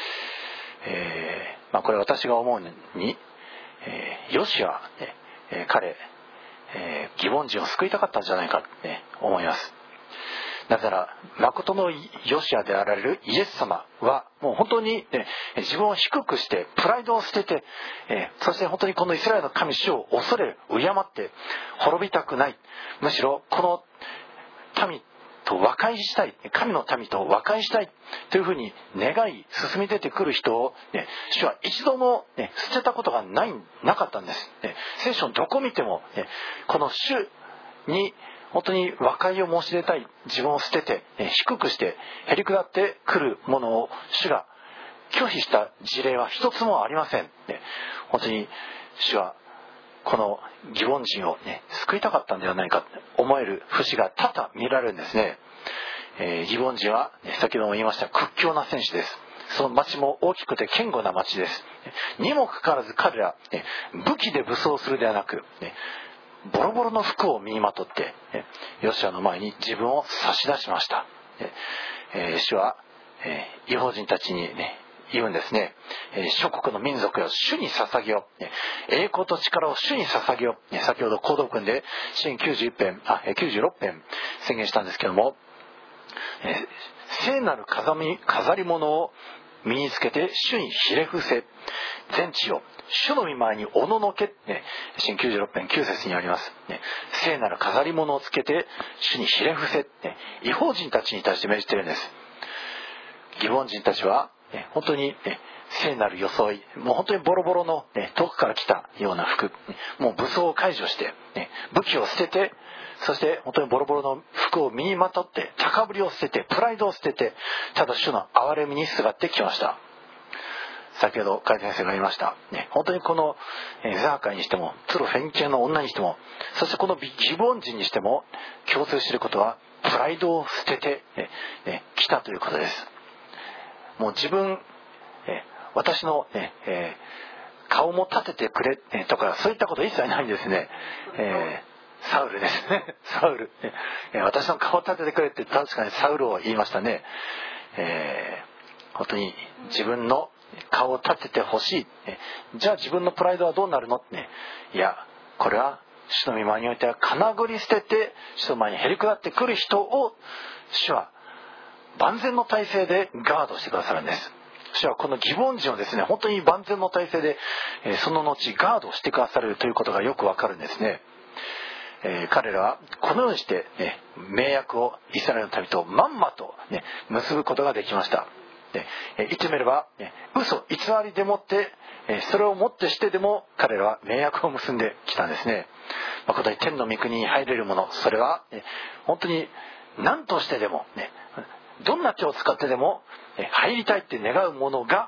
これ私が思うに、ヨシアは、彼、ギボン人を救いたかったんじゃないかって思います。なぜなら誠のヨシアであられるイエス様はもう本当に、自分を低くしてプライドを捨てて、そして本当にこのイスラエルの神主を恐れ敬って滅びたくない、むしろこの民と和解したい、神の民と和解したいというふうに願い進み出てくる人を、主は一度も、捨てたことがなかったんです。聖書のどこ見ても、この主に本当に和解を申し出たい自分を捨てて、低くしてへりくだってくるものを主が拒否した事例は一つもありません。本当に主はこのギボン人を、救いたかったんではないかと思える節が多々見られるんですね。ギボン人は、先ほども言いました屈強な戦士です。その町も大きくて堅固な町です。にもかかわらず彼ら、武器で武装するではなく、ボロボロの服を身にまとってヨシアの前に自分を差し出しました。主は異邦人たちに言うんですね。諸国の民族よ、主に捧げよ、栄光と力を主に捧げよ。先ほど講道訓で詩編96編宣言したんですけども、聖なる飾り物を身につけて主にひれ伏せ、全地を主の御前におののけ、詩96編9節にあります。聖なる飾り物をつけて主にひれ伏せ、異邦人たちに対して命じているんです。ギボン人たちは本当に聖なる装い、もう本当にボロボロの遠くから来たような服、もう武装を解除して武器を捨てて、そして本当にボロボロの服を身にまとって高ぶりを捨ててプライドを捨てて、ただ主の憐れみにすがってきました。先ほど海先生が言いました、本当にこのザーカイにしてもツロフェニキアの女にしても、そしてこのギボン人にしても共通していることはプライドを捨てて来たということです。もう自分、私の、顔も立ててくれ、とかそういったこと一切ないんですね。サウルですね。サウル、私の顔を立ててくれって確かにサウルを言いましたね。本当に自分の顔を立ててほしい。じゃあ自分のプライドはどうなるの？いや、これは主の御前においてはかなぐり捨てて主の前にへりくだってくる人を主は万全の体制でガードしてくださるんです。主はこのギボン人をですね、本当に万全の体制でその後ガードしてくださるということがよくわかるんですね。彼らはこのようにして、盟約をイスラエルの民とまんまと、結ぶことができました。言ってみれば、嘘偽りでもって、それをもってしてでも彼らは盟約を結んできたんですね。誠に天の御国に入れるもの、それは、本当に何としてでも、どんな手を使ってでも入りたいって願うものが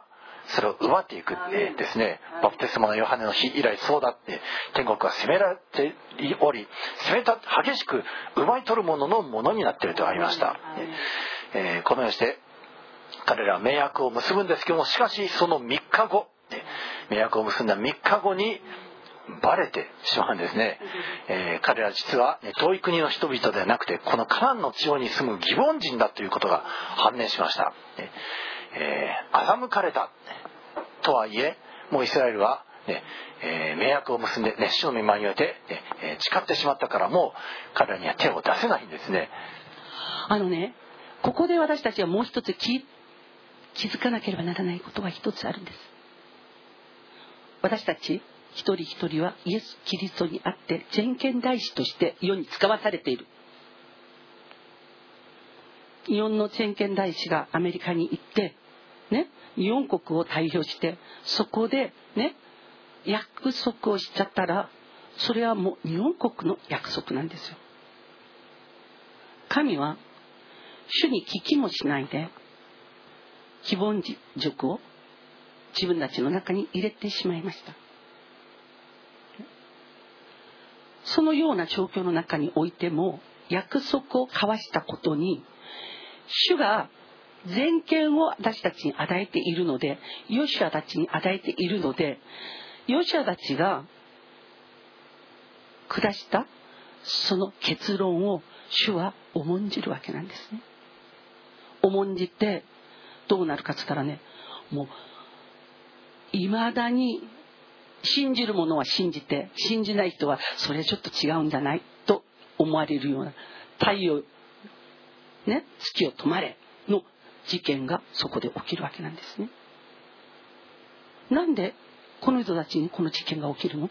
それを奪っていくってですね、バプテスマのヨハネの日以来そうだって、天国は責められており、激しく奪い取るもののものになっているとありました。このようにして彼らは盟約を結ぶんですけども、しかしその3日後、盟約を結んだ3日後にバレてしまうんですね。彼ら実は遠い国の人々ではなくて、このカナンの地方に住むギボン人だということが判明しました。欺かれたとはいえ、もうイスラエルは、盟約を結んで、主の御前において、誓ってしまったから、もう彼らには手を出せないんですね。 ここで私たちはもう一つ気づかなければならないことが一つあるんです。私たち一人一人はイエス・キリストにあって全権大使として世に使わされている。日本の全権大使がアメリカに行って日本国を代表して、そこで約束をしちゃったら、それはもう日本国の約束なんですよ。神は主に聞きもしないで非凡族を自分たちの中に入れてしまいました。そのような状況の中においても、約束を交わしたことに主が全権を私たちに与えているので、ヨシュアたちに与えているので、ヨシュアたちが下したその結論を主は重んじるわけなんですね。重んじてどうなるかって言ったらもう未だに信じる者は信じて、信じない人はそれちょっと違うんじゃないと思われるような、太陽月を止まれの事件がそこで起きるわけなんですね。なんでこの人たちにこの事件が起きるの？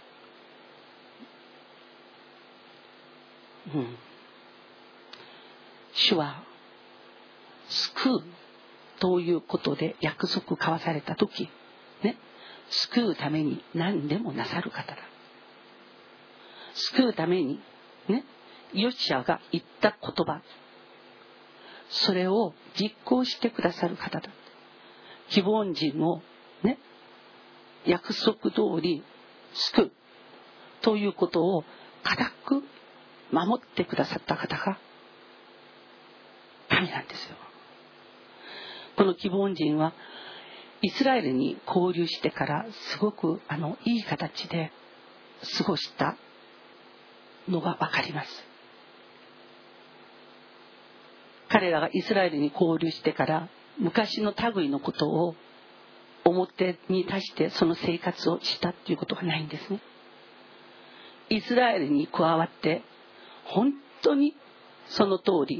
主は救うということで約束交わされた時救うために何でもなさる方だ。救うためにヨシュアが言った言葉、それを実行してくださる方だ。非凡人を約束通り救うということを固く守ってくださった方が神なんですよ。この非凡人はイスラエルに交流してからすごくいい形で過ごしたのが分かります。彼らがイスラエルに交流してから昔の類のことを表に出してその生活をしたということがないんですね。イスラエルに加わって本当にその通り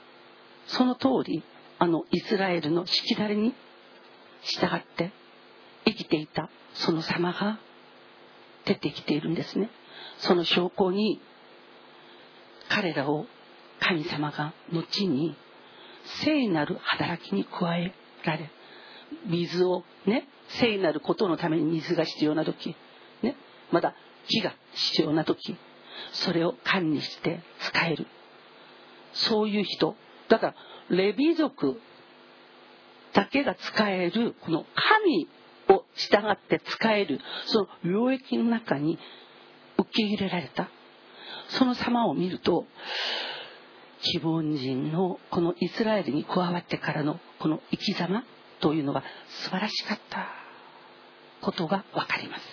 イスラエルのしきたりに従って生きていたその様が出てきているんですね。その証拠に彼らを神様が後に聖なる働きに加えられ、水を聖なることのために水が必要な時まだ火が必要な時、それを管理して使える、そういう人だから、レビ族だけが使えるこの神を従って使えるその領域の中に受け入れられたその様を見ると、非凡人のこのイスラエルに加わってからのこの生き様というのが素晴らしかったことが分かります。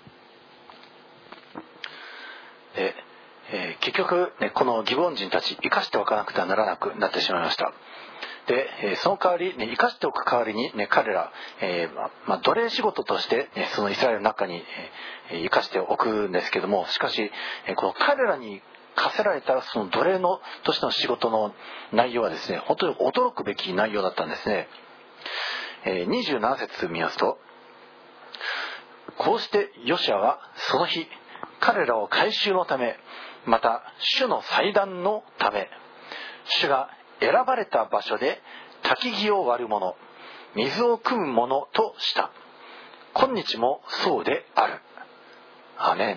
結局、このギボン人たち生かしておかなくてはならなくなってしまいました。で、その代わり、生かしておく代わりに、彼ら、奴隷仕事として、そのイスラエルの中に、生かしておくんですけども、しかし、この彼らに課せられたその奴隷のとしての仕事の内容はですね、本当に驚くべき内容だったんですね。27節見ますと、こうしてヨシュアはその日、彼らを回収のため、また主の祭壇のため、主が選ばれた場所で焚き木を割る者、水を汲む者とした。今日もそうである。アメン。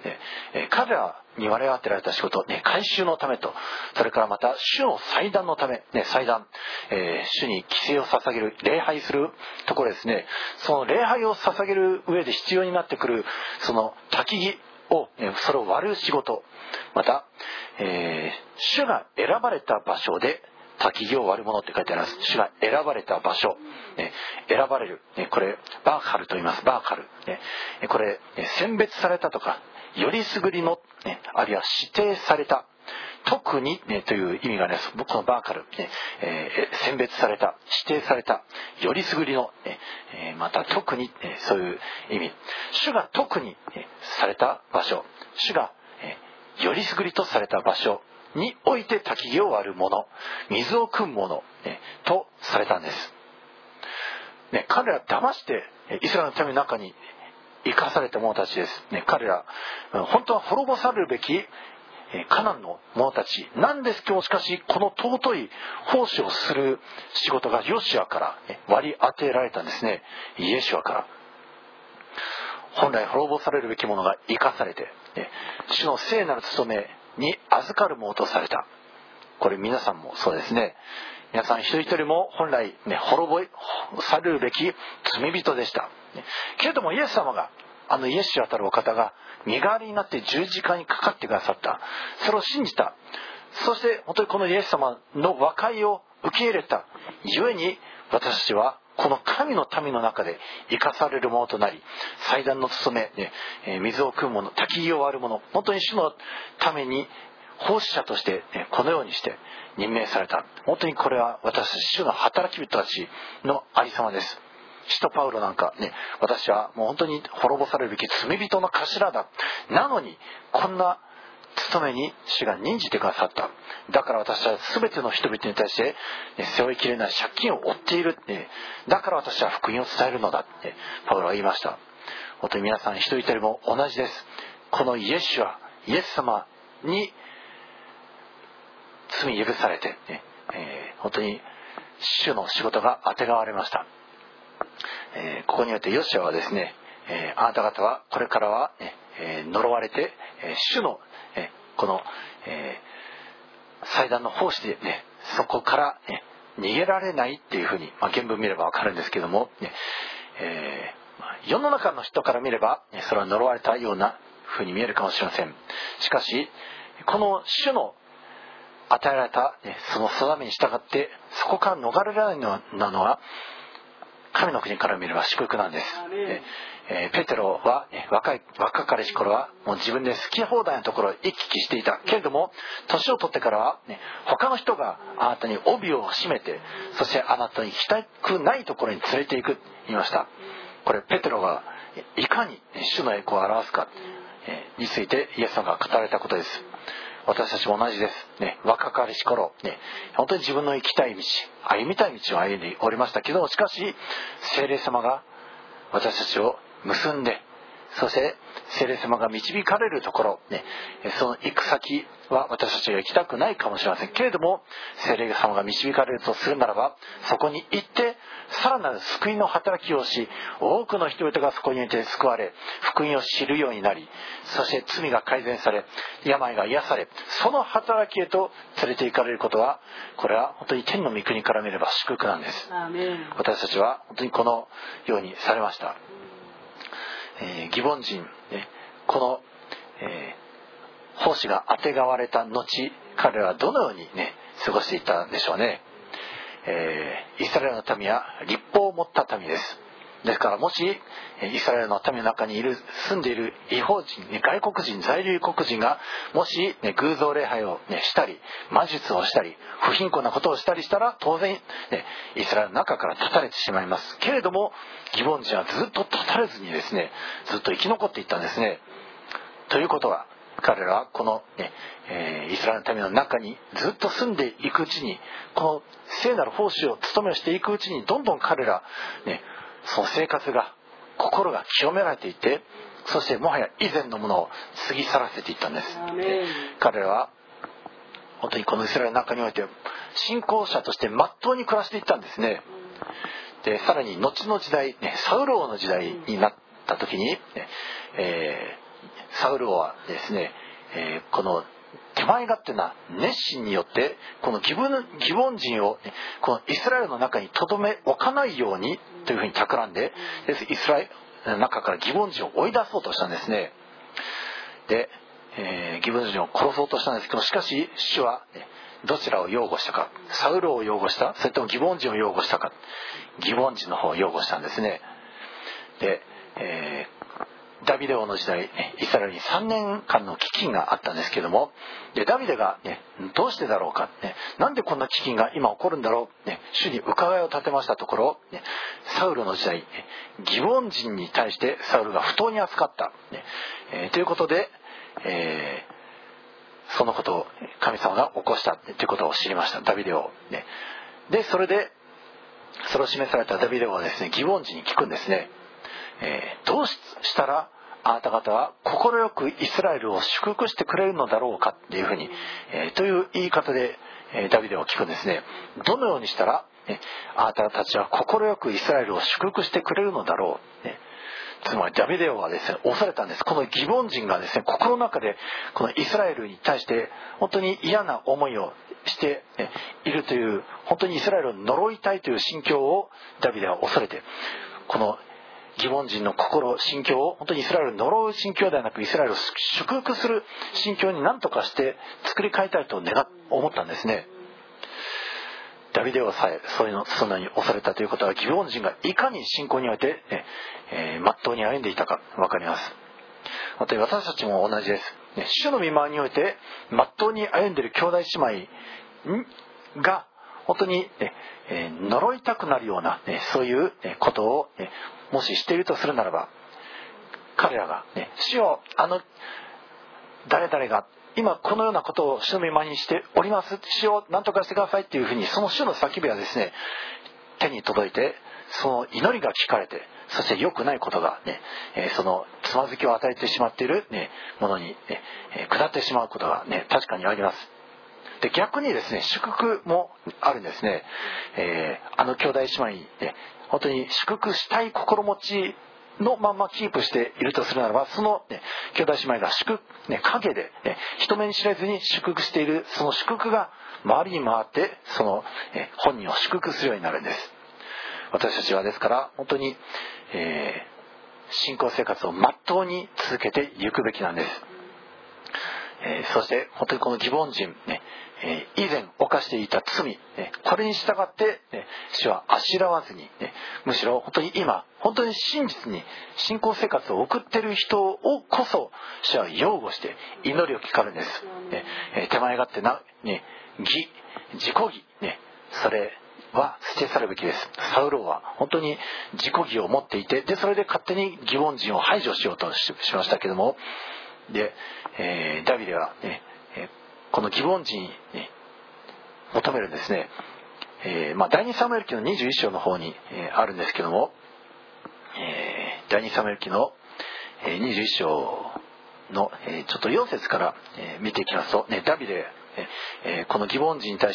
彼らに我々が与えられた仕事、改宗のためと、それからまた主の祭壇のため、祭壇、主に犠牲を捧げる、礼拝するところですね。その礼拝を捧げる上で必要になってくるその焚き木を、それを割る仕事、また、主が選ばれた場所で焚き木を割るものって書いてあります。主が選ばれた場所、選ばれる、これバーカルと言います。バーカル、これ選別されたとか、よりすぐりの、あるいは指定された、特に、という意味があります。このバーカル、選別された、指定された、よりすぐりの、また特に、そういう意味。主が特に、された場所、主が、よりすぐりとされた場所において焚き木を割るもの、水を汲むもの、とされたんです。彼ら騙してイスラエルの民の中に生かされた者たちです。彼ら本当は滅ぼされるべきカナンの者たちなんですけど、しかしこの尊い奉仕をする仕事がヨシュアから割り当てられたんですね。イエシュアから本来滅ぼされるべきものが生かされて、主の聖なる務めに預かるものとされた。これ皆さんもそうですね。皆さん一人一人も本来、滅ぼされるべき罪人でした。けれどもイエス様が、イエス主あたるお方が身代わりになって十字架にかかってくださった。それを信じた。そして本当にこのイエス様の和解を受け入れたゆえに、私たちはこの神の民の中で生かされるものとなり、祭壇の務め、水を汲むもの、焚き木を割るもの、本当に主のために奉仕者として、このようにして任命された。本当にこれは私たち主の働き人たちのありさまです。使徒パウロなんかね、私はもう本当に滅ぼされるべき罪人の頭だ。なのにこんな務めに主が任じてくださった。だから私は全ての人々に対して、背負いきれない借金を負っている。だから私は福音を伝えるのだってパウロは言いました。本当に皆さん一人一人も同じです。このイエスはイエス様に罪許されて、本当に主の仕事があてがわれました。ここによってヨシュアはですね、あなた方はこれからは、呪われて、主の、この、祭壇の奉仕で、そこから、逃げられないっていうふうに、原文見ればわかるんですけども、世の中の人から見ればそれは呪われたようなふうに見えるかもしれません。しかしこの主の与えられたその定めに従って、そこから逃れられないのは神の国から見れば祝福なんです。ペテロは若かりし頃はもう自分で好き放題のところを行き来していたけれども、年を取ってからは、他の人があなたに帯を締めて、そしてあなたに行きたくないところに連れて行くと言いました。これペテロがいかに主の栄光を表すかについてイエス様が語られたことです。私たちも同じです、若かりし頃、本当に自分の行きたい道、歩みたい道を歩んでおりましたけど、しかし聖霊様が私たちを結んで、そして聖霊様が導かれるところ、その行く先は私たちが行きたくないかもしれませんけれども、聖霊様が導かれるとするならば、そこに行ってさらなる救いの働きをし、多くの人々がそこにいて救われ、福音を知るようになり、そして罪が改善され、病が癒され、その働きへと連れて行かれることは、これは本当に天の御国から見れば祝福なんです。私たちは本当にこのようにされました。ギボン人、この、奉仕があてがわれた後、彼らはどのように過ごしていったんでしょうね。イスラエルの民は律法を持った民です。ですからもしイスラエルの民の中に住んでいる異邦人、外国人、在留国人がもし、偶像礼拝を、したり魔術をしたり不貧困なことをしたりしたら、当然、イスラエルの中から断たれてしまいますけれども、ギボン人はずっと断たれずにですね、ずっと生き残っていったんですね。ということは、彼らはこの、イスラエルの民の中にずっと住んでいくうちに、この聖なる奉仕を務めをしていくうちに、どんどん彼ら、その生活が、心が清められていって、そしてもはや以前のものを過ぎ去らせていったんです。彼らは本当にこのイスラエルの中において信仰者として真っ当に暮らしていったんですね。でさらに後の時代、サウロ王の時代になった時に、 サウル王はですね、この手前勝手な熱心によってこのギボン人をこのイスラエルの中に留め置かないようにというふうに企んで、イスラエルの中からギボン人を追い出そうとしたんですね。で、ギボン人を殺そうとしたんですけど、しかし主はどちらを擁護したか、サウルを擁護した、それともギボン人を擁護したか、ギボン人の方を擁護したんですね。で、ダビデ王の時代、イスラエルに3年間の飢饉があったんですけども、でダビデが、どうしてだろうか、なんでこんな飢饉が今起こるんだろう、主に伺いを立てましたところ、サウルの時代、ギボン人に対してサウルが不当に扱った、ということで、そのことを神様が起こしたということを知りました、ダビデ王。でそれを示されたダビデ王はですね、ギボン人に聞くんですね。どうしたらあなた方は快くイスラエルを祝福してくれるのだろうかっていうふうに、という言い方で、ダビデは聞くんですね。どのようにしたら、あなたたちは快くイスラエルを祝福してくれるのだろう、つまりダビデ王はですね、恐れたんです。このギボン人がですね、心の中でこのイスラエルに対して本当に嫌な思いをしているという、本当にイスラエルを呪いたいという心境をダビデは恐れて、このギボン人の心境を本当にイスラエルを呪う心境ではなく、イスラエルを祝福する心境に何とかして作り変えたいと思ったんですね。ダビデ王さえそんなに恐れたということは、ギボン人がいかに信仰においてまっとうに歩んでいたか分かります。本当に私たちも同じです。主の御前においてまっとうに歩んでいる兄弟姉妹が本当に呪いたくなるようなそういうことをもししているとするならば、彼らが主よ、誰々が今このようなことを主の御前にしております、主を何とかしてくださいっていうふうに、その主の叫びはですね、手に届いて、その祈りが聞かれて、そして良くないことがそのつまずきを与えてしまっているものに下ってしまうことが確かにあります。で、逆にですね、祝福もあるんですね。兄弟姉妹に本当に祝福したい心持ちのままキープしているとするならば、その、兄弟姉妹が陰で、人目に知らずに祝福しているその祝福が周りに回って、その、本人を祝福するようになるんです。私たちはですから本当に、信仰生活をまっとうに続けていくべきなんです。そして本当にこのギボン人、以前犯していた罪、これに従って主はあしらわずに、むしろ本当に今本当に真実に信仰生活を送っている人をこそ主は擁護して祈りを聞かれるんです。手前勝手な、自己義、それは捨て去るべきです。サウル王は本当に自己義を持っていて、それで勝手にギボン人を排除しようとしましたけども、で、ダビデは、このギボン人に、求めるんですね。第2サムエル記の21章の方に、あるんですけども、第2サムエル記の、21章の、ちょっと4節から、見ていきますと、ダビデ、このギボン人に対して、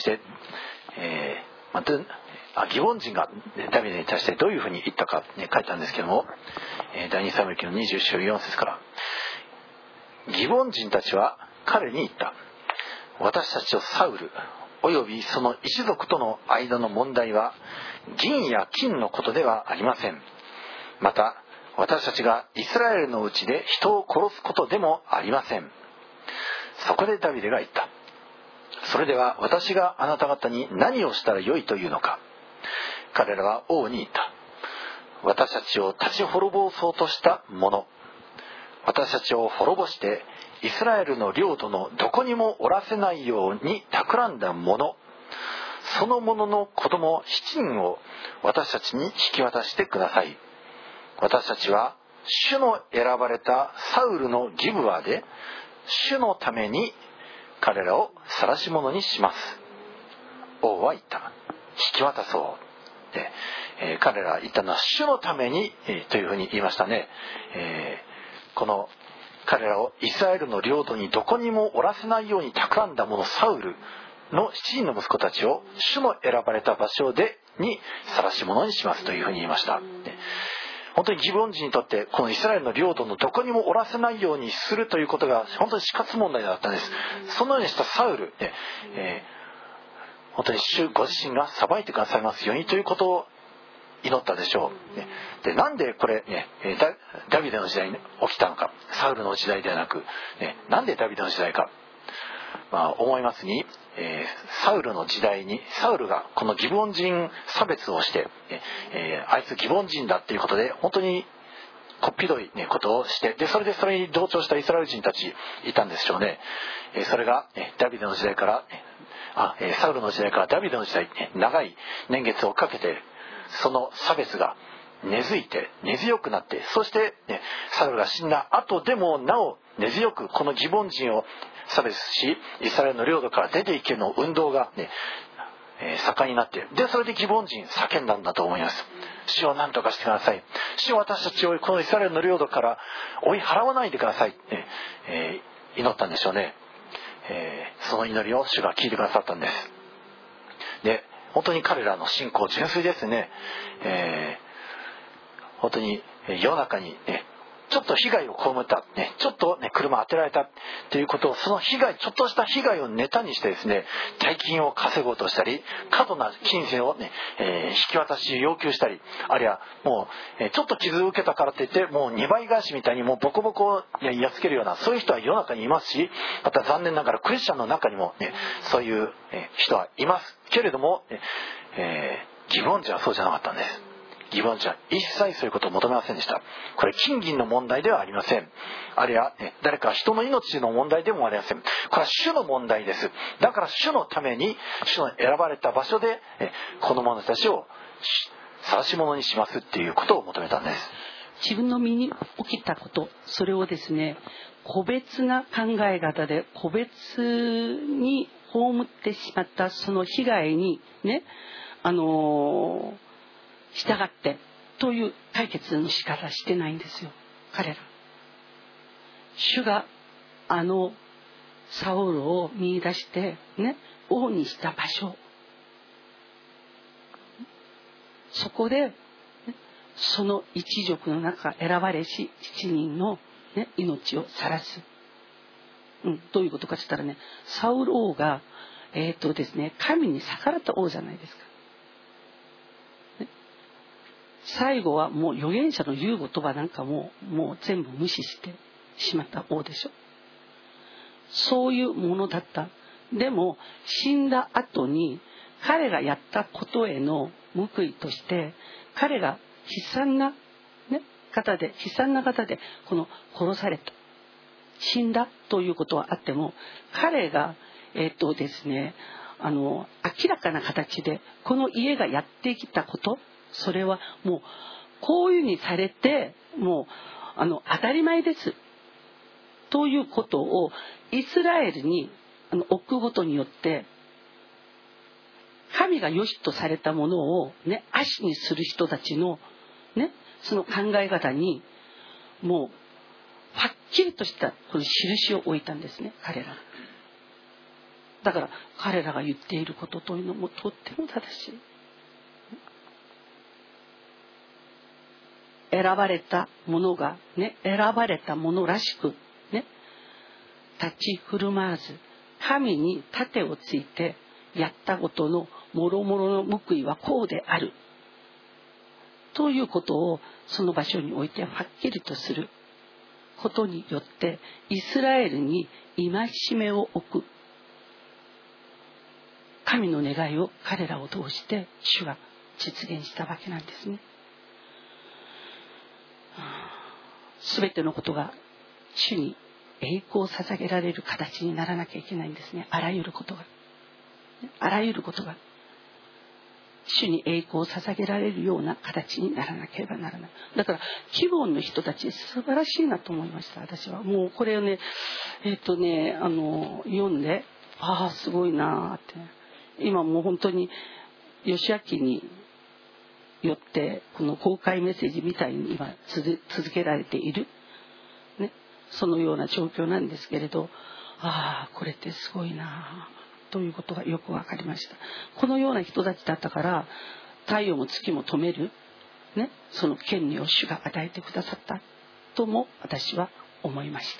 ギボン人がダビデに対してどういうふうに言ったか、書いたんですけども、第2サムエル記の21章4節から、ギボン人たちは彼に言った。私たちとサウルおよびその一族との間の問題は銀や金のことではありません。また私たちがイスラエルのうちで人を殺すことでもありません。そこでダビデが言った。それでは私があなた方に何をしたらよいというのか。彼らは王に言った。私たちを立ち滅ぼそうとした者、私たちを滅ぼしてイスラエルの領土のどこにもおらせないように企んだ者、その者の子供7人を私たちに引き渡してください。私たちは主の選ばれたサウルのギブアで主のために彼らを晒し者にします。王は言った。引き渡そうで、彼らは言ったのは主のために、というふうに言いましたね。この彼らをイスラエルの領土にどこにもおらせないように企んだ者サウルの7人の息子たちを主の選ばれた場所に晒し者にしますというふうに言いました。 本当にギブオン人にとってこのイスラエルの領土のどこにもおらせないようにするということが本当に死活問題だったんです。そのようにしたサウル、本当に主ご自身が裁いてくださいますようにということを祈ったでしょう。で、なんでこれ、ダビデの時代に起きたのか、サウルの時代ではなく、なんでダビデの時代か、思いますに、サウルの時代にサウルがこのギブオン人差別をして、あいつギブオン人だっていうことで本当にこっぴどい、ことをして、でそれに同調したイスラエル人たちいたんでしょうね。それがダビデの時代からサウルの時代からダビデの時代、長い年月をかけてその差別が根付いて根強くなって、そして、サウルが死んだ後でもなお根強くこのギブオン人を差別し、イスラエルの領土から出ていけの運動が、盛んになって、でそれでギブオン人叫んだんだと思います。主を何とかしてください、主を私たちをこのイスラエルの領土から追い払わないでくださいって、祈ったんでしょうね。その祈りを主が聞いてくださったんです。で本当に彼らの信仰純粋ですね。本当に夜中にちょっと被害を被った、ちょっと、車当てられたということを、その被害、ちょっとした被害をネタにしてですね、大金を稼ごうとしたり、過度な金銭を、引き渡し要求したり、あるいはもう、ちょっと傷を受けたからといってもう2倍返しみたいにもうボコボコやっつけるような、そういう人は世の中にいますし、また残念ながらクリスチャンの中にも、そういう人はいますけれども、ギブオン人はそうじゃなかったんです。ギブオン人は一切そういうことを求めませんでした。これ金銀の問題ではありません。あるいは、誰か人の命の問題でもありません。これは主の問題です。だから主のために主の選ばれた場所でこの者たちを晒し者にしますっていうことを求めたんです。 自分の身に起きたこと、それをですね、個別な考え方で個別に葬ってしまったその被害にね、従ってという解決の仕方してないんですよ、彼ら。主がサウルを見出して王にした場所、そこでその一族の中選ばれし7人の、命を晒す。どういうことかと言ったらね、サウル王がですね、神に逆らった王じゃないですか。最後はもう預言者の言う言葉なんかもう全部無視してしまった王でしょ。そういうものだった。でも死んだ後に彼がやったことへの報いとして、彼が悲惨な方でこの殺された、死んだということはあっても、彼がですね、明らかな形でこの家がやってきたこと、それはもうこういうふうにされてもう当たり前ですということをイスラエルに置くことによって、神が良しとされたものを悪しにする人たちのその考え方にもうはっきりとしたこの印を置いたんですね、彼ら。だから彼らが言っていることというのもとっても正しい。選ばれたものが選ばれたものらしく立ち振る舞わず、神に盾をついてやったことのもろもろの報いはこうであるということをその場所においてはっきりとすることによって、イスラエルに戒めを置く神の願いを彼らを通して主が実現したわけなんですね。すべてのことが主に栄光を捧げられる形にならなきゃいけないんですね。あらゆることが主に栄光を捧げられるような形にならなければならない。だからギブオンの人たち素晴らしいなと思いました。私はもうこれをね読んで、すごいなって。今もう本当に義明によってこの公開メッセージみたいに今続けられている、そのような状況なんですけれど、これってすごいなということがよく分かりました。このような人たちだったから太陽も月も止める、 ね、その権利を主が与えてくださったとも私は思いました。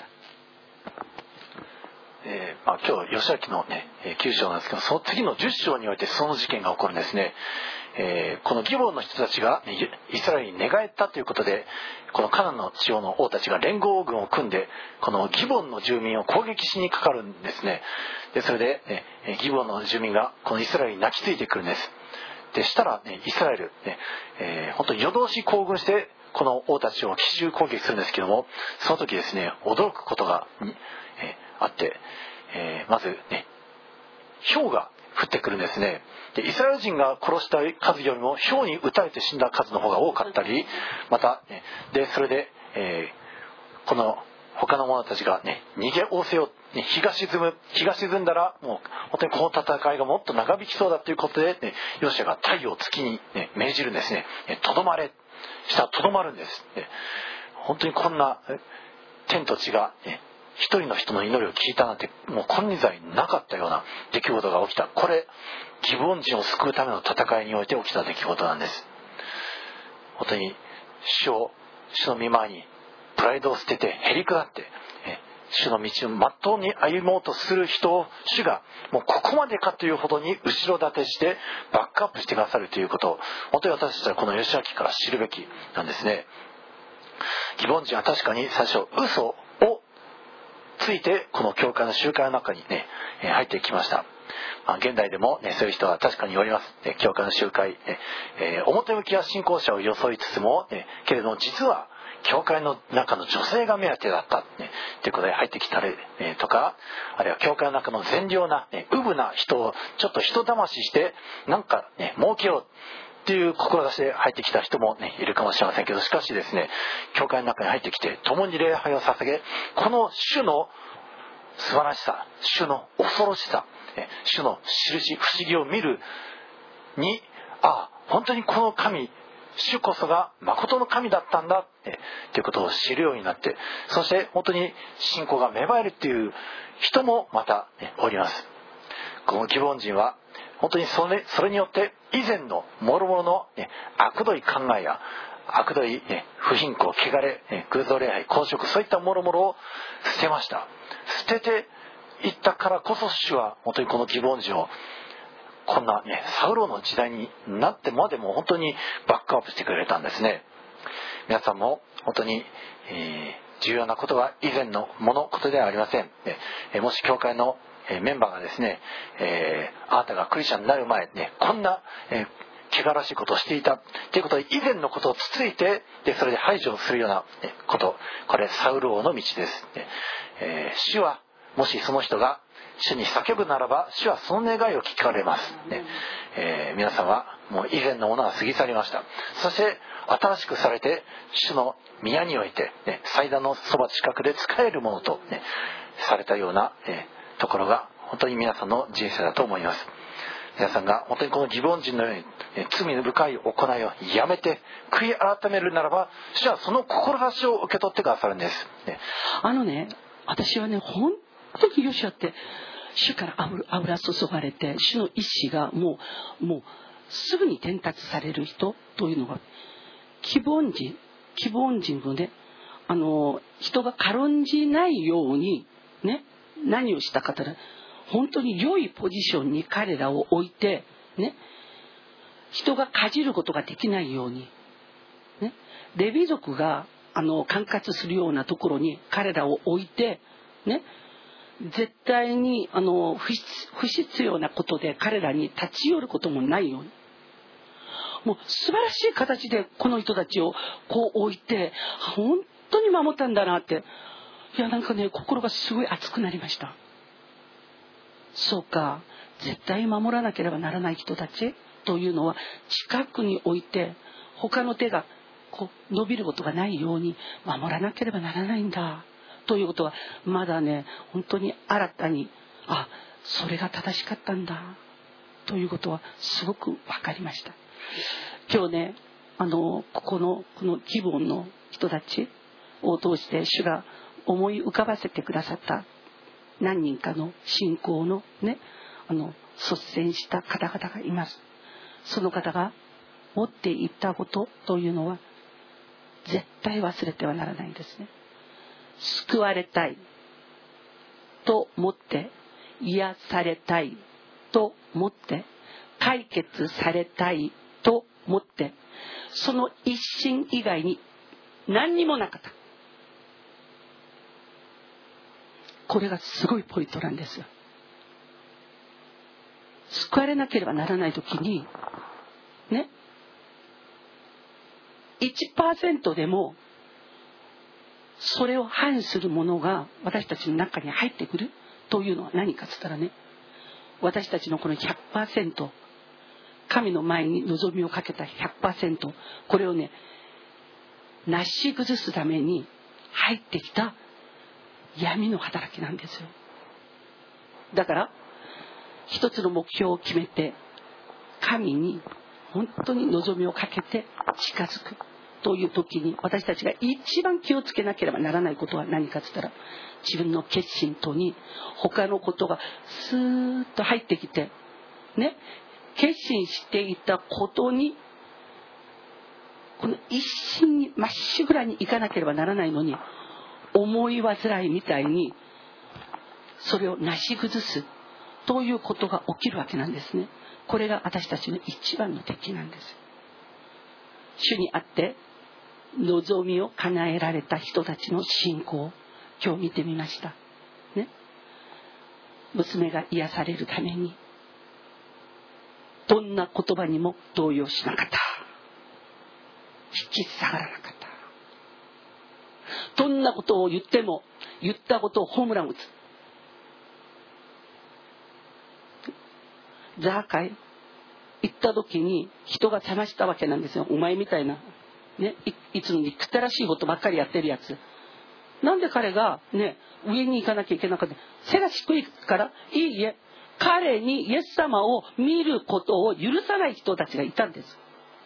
今日義明のね9章なんですけど、その次の10章においてその事件が起こるんですね。このギボンの人たちがイスラエルに寝返ったということで、このカナンの地方の王たちが連合軍を組んでこのギボンの住民を攻撃しにかかるんですね。でそれで、ギボンの住民がこのイスラエルに泣きついてくるんです。でしたら、イスラエル、本当に夜通し行軍してこの王たちを奇襲攻撃するんですけども、その時ですね、驚くことが、あって、まずね、雹が降ってくるんですね。でイスラエル人が殺した数よりも雹に打たれて死んだ数の方が多かったり、また、でそれで、この他の者たちが、逃げおおせよ、日が沈んだらもう本当にこの戦いがもっと長引きそうだということで、ヨシュアが太陽を月に、命じるんですね。とどまれしたらとどまるんです。本当にこんな天と地が、一人の人の祈りを聞いたなんてもう金輪際なかったような出来事が起きた。これギボン人を救うための戦いにおいて起きた出来事なんです。本当に主の御前にプライドを捨ててへり下って、主の道をまっとうに歩もうとする人を主がもうここまでかというほどに後ろ盾してバックアップしてくださるということを、本当に私たちはこの義明から知るべきなんですね。ギボン人は確かに最初嘘をついてこの教会の集会の中にね入ってきました。現代でも、そういう人は確かにおります。教会の集会、表向きは信仰者を装いつつも、けれども実は教会の中の女性が目当てだった、ということで入ってきたり、とか、あるいは教会の中の善良な、うぶな人をちょっと人騙ししてなんか、儲けようっていう志で入ってきた人も、いるかもしれませんけど、しかしですね、教会の中に入ってきて共に礼拝を捧げ、この主の素晴らしさ、主の恐ろしさ、主の印不思議を見るに、本当にこの神、主こそが誠の神だったんだということを知るようになって、そして本当に信仰が芽生えるという人もまた、おります。このギボン人は本当にそれによって以前の諸々の、悪どい考えや悪どい、不貧困、汚れ、偶像礼拝、公職、そういった諸々を捨てました。捨てていったからこそ主は本当にこのギボン人をこんな、サウロの時代になってまでも本当にバックアップしてくれたんですね。皆さんも本当に、重要なことは以前のことではありません。もし教会のメンバーがですね、あなたがクリスチャンになる前、こんな、汚らしいことをしていたということで以前のことをつついて、それで排除するようなこと、これサウル王の道です。主はもしその人が主に叫ぶならば主はその願いを聞かれます、皆さんはもう以前のものは過ぎ去りました。そして新しくされて主の宮において、祭壇のそば近くで使えるものと、されたような、ところが本当に皆さんの人生だと思います。皆さんが本当にこのギボン人のように、罪深い行いをやめて悔い改めるならば主はその志を受け取ってくださるんです、 私は本当にヨシュアって主から油注がれて主の意志がもうすぐに伝達される人というのがギボン人をね、人が軽んじないようにね、何をしたかというと本当に良いポジションに彼らを置いてね、人がかじることができないようにね、レビ族が管轄するようなところに彼らを置いてね、絶対に不必要なことで彼らに立ち寄ることもないように、もう素晴らしい形でこの人たちをこう置いて本当に守ったんだなって、心がすごい熱くなりました。そうか、絶対守らなければならない人たちというのは近くに置いて他の手がこう伸びることがないように守らなければならないんだということはまだ本当に新たにそれが正しかったんだということはすごく分かりました。今日このギボンの人たちを通して主が思い浮かばせてくださった何人かの信仰の率先した方々がいます。その方が持っていったことというのは絶対忘れてはならないんですね。救われたいと思って、癒されたいと思って、解決されたいと思って、その一心以外に何にもなかった。これがすごいポイントなんですよ。救われなければならないときにね、1% でもそれを反するものが私たちの中に入ってくるというのは何かっつったらね、私たちのこの 100%、 神の前に望みをかけた 100%、 これをねなし崩すために入ってきた闇の働きなんですよ。だから一つの目標を決めて神に本当に望みをかけて近づくという時に、私たちが一番気をつけなければならないことは何かといったら、自分の決心とに他のことがスーッと入ってきてね、決心していたことにこの一心にまっしぐらに行かなければならないのに、思い煩いみたいにそれをなし崩すということが起きるわけなんですね。これが私たちの一番の敵なんです。主にあって望みを叶えられた人たちの信仰を今日見てみましたね。娘が癒されるためにどんな言葉にも動揺しなかった。引き下がらなかった。どんなことを言っても言ったことをホームラン打つ。ザーカイ行った時に人が騙したわけなんですよ。お前みたいなね、いつも憎たらしいことばっかりやってるやつ。なんで彼がね上に行かなきゃいけなかった。背が低いからいいえ、彼にイエス様を見ることを許さない人たちがいたんです。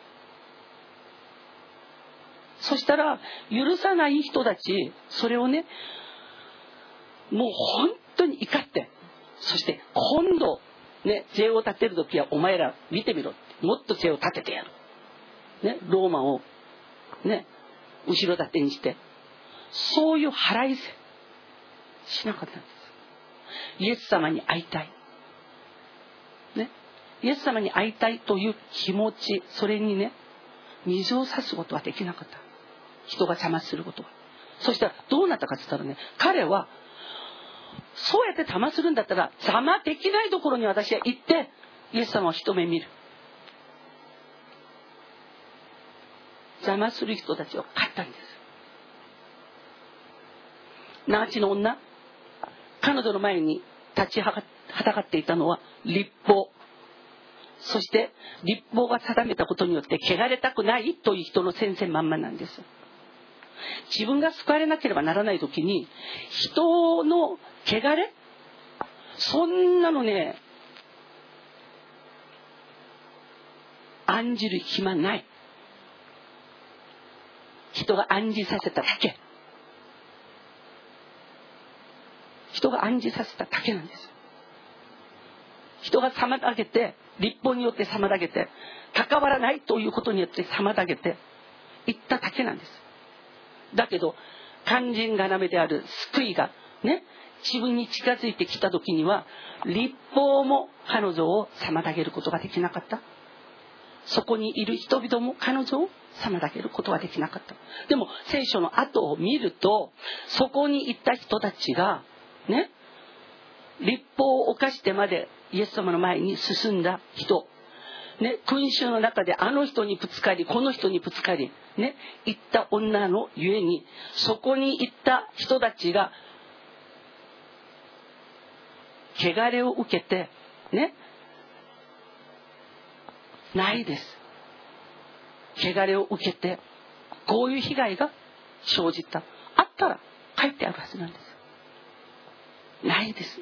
そしたら許さない人たち、それをねもう本当に怒って、そして今度ね杖を立てるときはお前ら見てみろ、もっと杖を立ててやるね、ローマをね後ろ盾にして、そういう腹いせしなかったんです。イエス様に会いたいね、イエス様に会いたいという気持ち、それにね水を差すことはできなかった。人が邪魔することは。そしたらどうなったかって言ったらね、彼はそうやって邪魔するんだったら邪魔できないところに私は行ってイエス様を一目見る。邪魔する人たちを買ったんです。ナーチの女、彼女の前に立ちはだかっていたのは律法。そして律法が定めたことによって汚れたくないという人の千々万々なんです。自分が救われなければならない時に人の汚れ、そんなのね案じる暇ない。人が暗示させただけ、人が暗示させただけなんです。人が妨げて、律法によって妨げて、関わらないということによって妨げていっただけなんです。だけど肝心要である救いがね自分に近づいてきた時には、律法も彼女を妨げることができなかった。そこにいる人々も彼女を妨げることはできなかった。でも聖書の後を見ると、そこにいた人たちがね、律法を犯してまでイエス様の前に進んだ人ね、群衆の中であの人にぶつかりこの人にぶつかりね、行った女のゆえに、そこに行った人たちが汚れを受けてね、ないです。汚れを受けてこういう被害が生じた、あったら書いてあるはずなんです。ないです。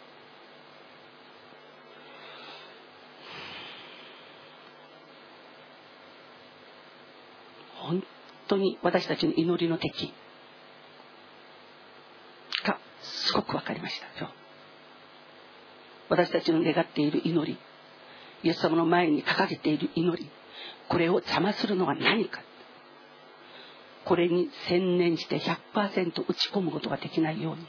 本当に私たちの祈りの敵がすごく分かりました。今日私たちの願っている祈り、イエス様の前に掲げている祈り、 これを邪魔するのは何か、これに専念して 100% 打ち込むことができないように、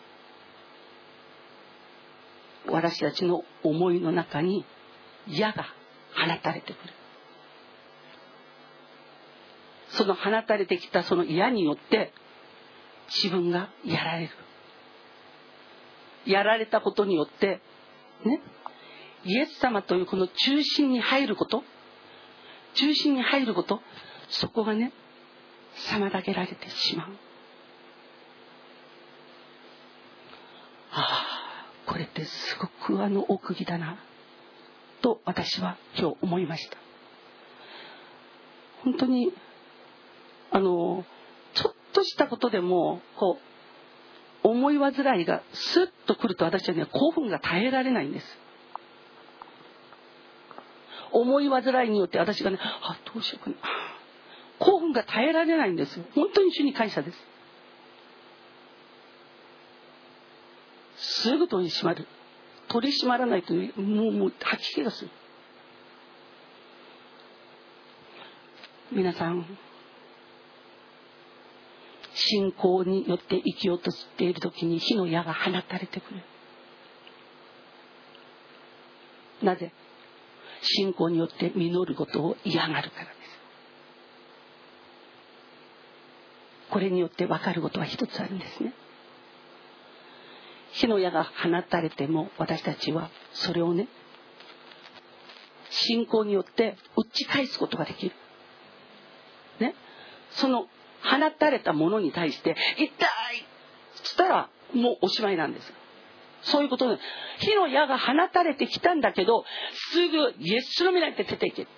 私たちの思いの中に矢が放たれてくる。その放たれてきたその矢によって自分がやられる。やられたことによってね、イエス様というこの中心に入ること、そこがね、妨げられてしまう。これってすごく奥義だなと私は今日思いました。本当にちょっとしたことでも思い煩いがスッと来ると、私はね、興奮が耐えられないんです。思い煩いによって私がね、どうしようかな、興奮が耐えられないんです。本当に主に感謝です。すぐ取り締まる。取り締まらないともう吐き気がする。皆さん、信仰によって生きようとしているときに火の矢が放たれてくる。なぜ？信仰によって実ることを嫌がるからです。これによって分かることは一つあるんですね。火の矢が放たれても私たちはそれをね、信仰によって打ち返すことができる。ね、その放たれたものに対して痛いっつったらもうおしまいなんです。そういうことで、火の矢が放たれてきたんだけど、すぐイエスの皆に出ていけ。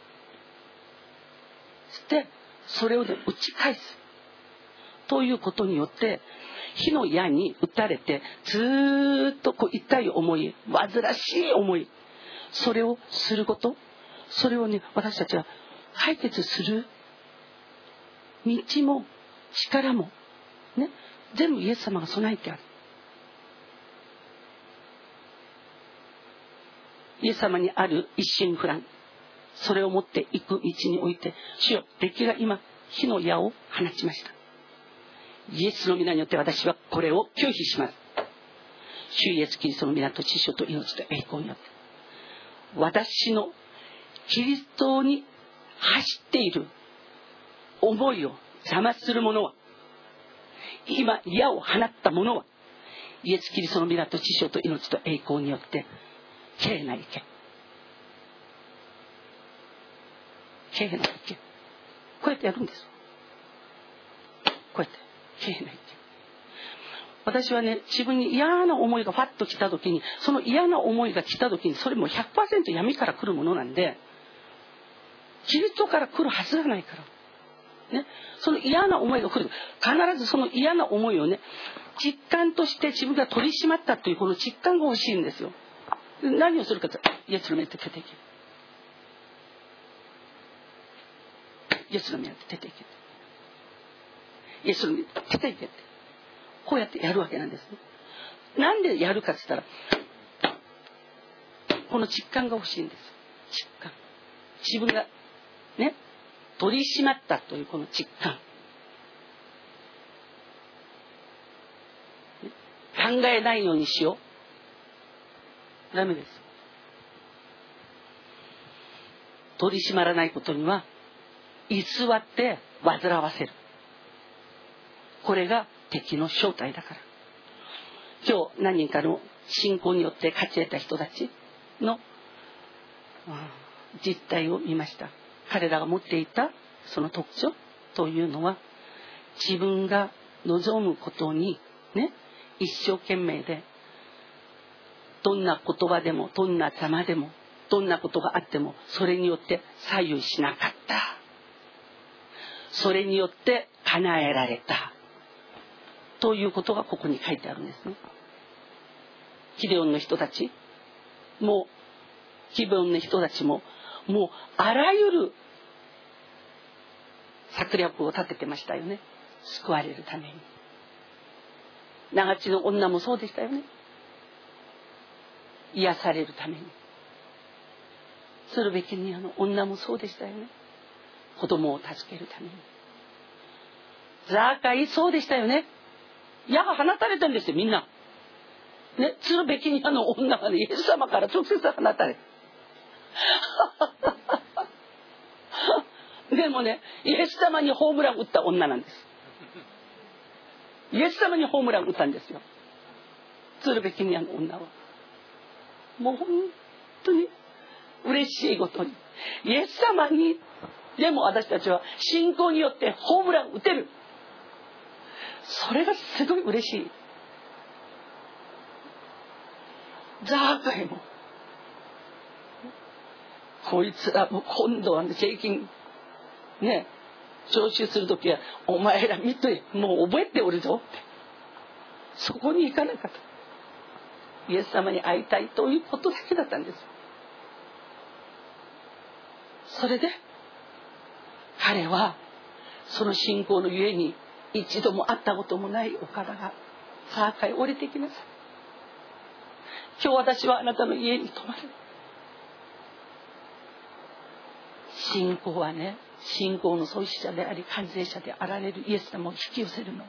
そしてそれをね、打ち返すということによって、火の矢に打たれてずっと痛い思い、煩わしい思い、それをすること、それをね、私たちは解決する道も力もね、全部イエス様が備えてある。イエス様にある一心不乱、それを持っていく道において、主よ、敵が今火の矢を放ちました。イエスの皆によって私はこれを拒否します。主イエスキリストの皆と知性と命と栄光によって、私のキリストに走っている思いを邪魔する者は、今矢を放った者は、イエスキリストの皆と知性と命と栄光によってきれいな池、きれいな池、こうやってやるんです。こうやってきれいな池。私はね、自分に嫌な思いがファッと来た時に、その嫌な思いが来た時に、それも 100% 闇から来るものなんで、キリストから来るはずがないからね、その嫌な思いが来る、必ずその嫌な思いをね、実感として自分が取り締まったというこの実感が欲しいんですよ。何をするかと、イエスの目で出ていけ、イエスの目で出ていけ、イエスの目で出ていけって、こうやってやるわけなんですね。なんでやるかって言ったら、この実感が欲しいんです。実感、自分がね、取り締まったというこの実感、考えないようにしよう。ダメです。取り締まらないことには偽って煩わせる。これが敵の正体だから。今日何人かの信仰によって勝ち得た人たちの実態を見ました。彼らが持っていたその特徴というのは、自分が望むことにね、一生懸命で、どんな言葉でもどんな邪魔でもどんなことがあってもそれによって左右しなかった、それによって叶えられたということがここに書いてあるんですね。ギデオンの人たちも、ギベオンの人たちも、もうあらゆる策略を立ててましたよね。救われるために。長地の女もそうでしたよね。癒されるために。するべきに女もそうでしたよね。 子供を助けるために。ザーカイそうでしたよね。矢が放たれたんですよ、みんなね。ツルベキニアの女がね、イエス様から直接放たれでもね、イエス様にホームラン打った女なんです。イエス様にホームラン打ったんですよ、ツルベキニアの女は。もう本当に嬉しいことに、イエス様にでも私たちは信仰によってホームラン打てる。それがすごい嬉しい。ザーカイもこいつらも今度はね、税金ね徴収するときはお前ら見てもう覚えておるぞって、そこに行かなかった。イエス様に会いたいということだけだったんです。それで彼はその信仰のゆえに一度も会ったこともないお方がザーカイ降りてきなさい。今日私はあなたの家に泊まる。信仰はね、信仰の創始者であり完成者であられるイエス様を引き寄せるの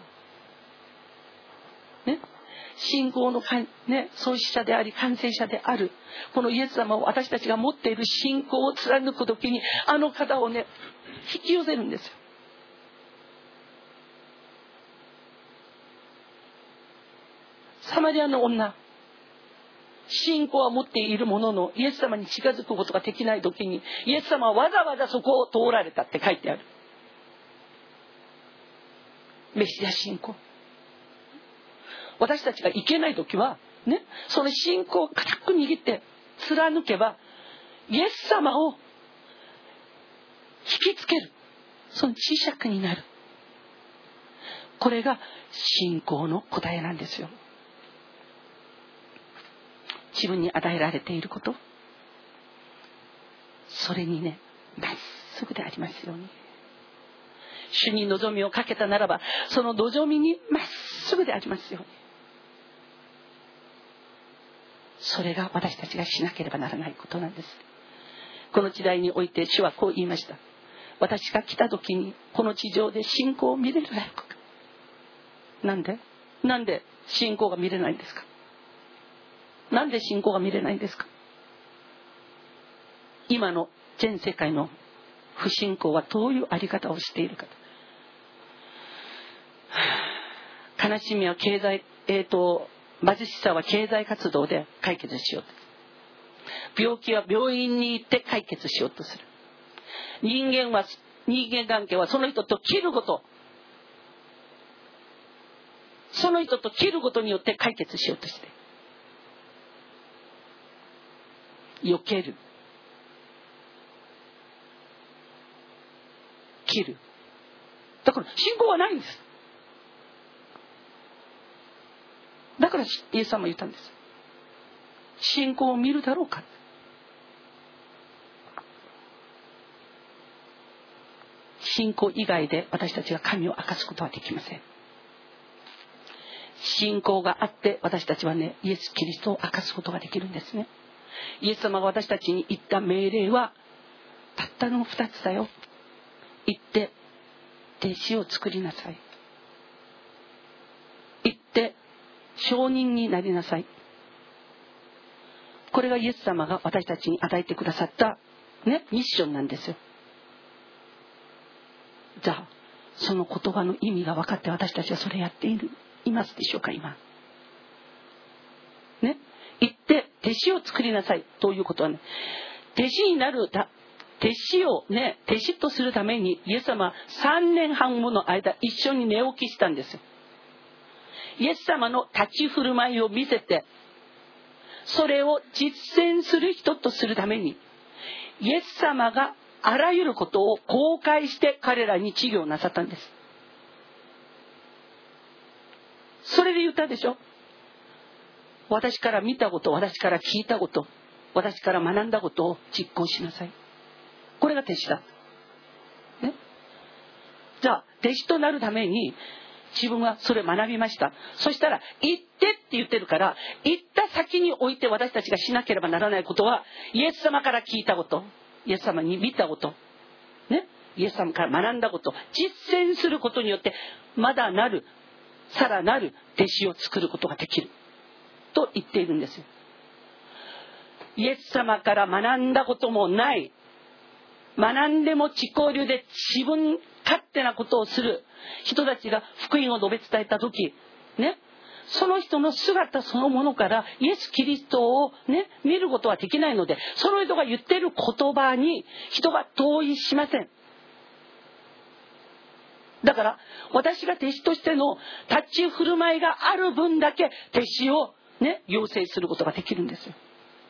ね。信仰の創始者であり完成者であるこのイエス様を私たちが持っている信仰を貫くときにあの方をね引き寄せるんですよ。サマリアの女、信仰は持っているもののイエス様に近づくことができないときにイエス様はわざわざそこを通られたって書いてある。メシア信仰、私たちが行けないときはね、その信仰を固く握って貫けばイエス様を引きつける、その磁石になる。これが信仰の答えなんですよ。自分に与えられていること、それにねまっすぐでありますように。主に望みをかけたならばその望みにまっすぐでありますように。それが私たちがしなければならないことなんです。この時代において主はこう言いました。私が来た時にこの地上で信仰を見れるだろうか。なんで信仰が見れないんですか。なんで信仰が見れないんですか。今の全世界の不信仰はどういうあり方をしているか。悲しみは経済、貧しさは経済活動で解決しようと。病気は病院に行って解決しようとする。人間関係はその人と切ること、その人と切ることによって解決しようとして避ける、切る。だから信仰はないんです。だからイエス様は言ったんです。信仰を見るだろうか。信仰以外で私たちが神を明かすことはできません。信仰があって私たちはねイエス・キリストを明かすことができるんですね。イエス様が私たちに言った命令はたったの2つだよ。行って弟子を作りなさい。行って証人になりなさい。これがイエス様が私たちに与えてくださったねミッションなんですよ。じゃあその言葉の意味が分かって私たちはそれやっていますでしょうか。今ね、行って弟子を作りなさいということはね、弟子になる弟子をね弟子とするためにイエス様は3年半もの間一緒に寝起きしたんですよ。イエス様の立ち振る舞いを見せてそれを実践する人とするためにイエス様があらゆることを公開して彼らに授業なさったんです。それで言ったでしょ。私から見たこと、私から聞いたこと、私から学んだことを実行しなさい。これが弟子だ、ね、じゃあ弟子となるために自分はそれ学びました。そしたら行ってって言ってるから、行った先において私たちがしなければならないことはイエス様から聞いたこと、イエス様に見たこと、ね、 イエス様から学んだこと、実践することによってさらなる弟子を作ることができると言っているんですよ。イエス様から学んだこともない、学んでも自己流で自分勝手なことをする人たちが福音を述べ伝えた時ね、その人の姿そのものからイエス・キリストをね見ることはできないので、その人が言っている言葉に人が同意しません。だから私が弟子としての立ち振る舞いがある分だけ弟子をね養成することができるんですよ。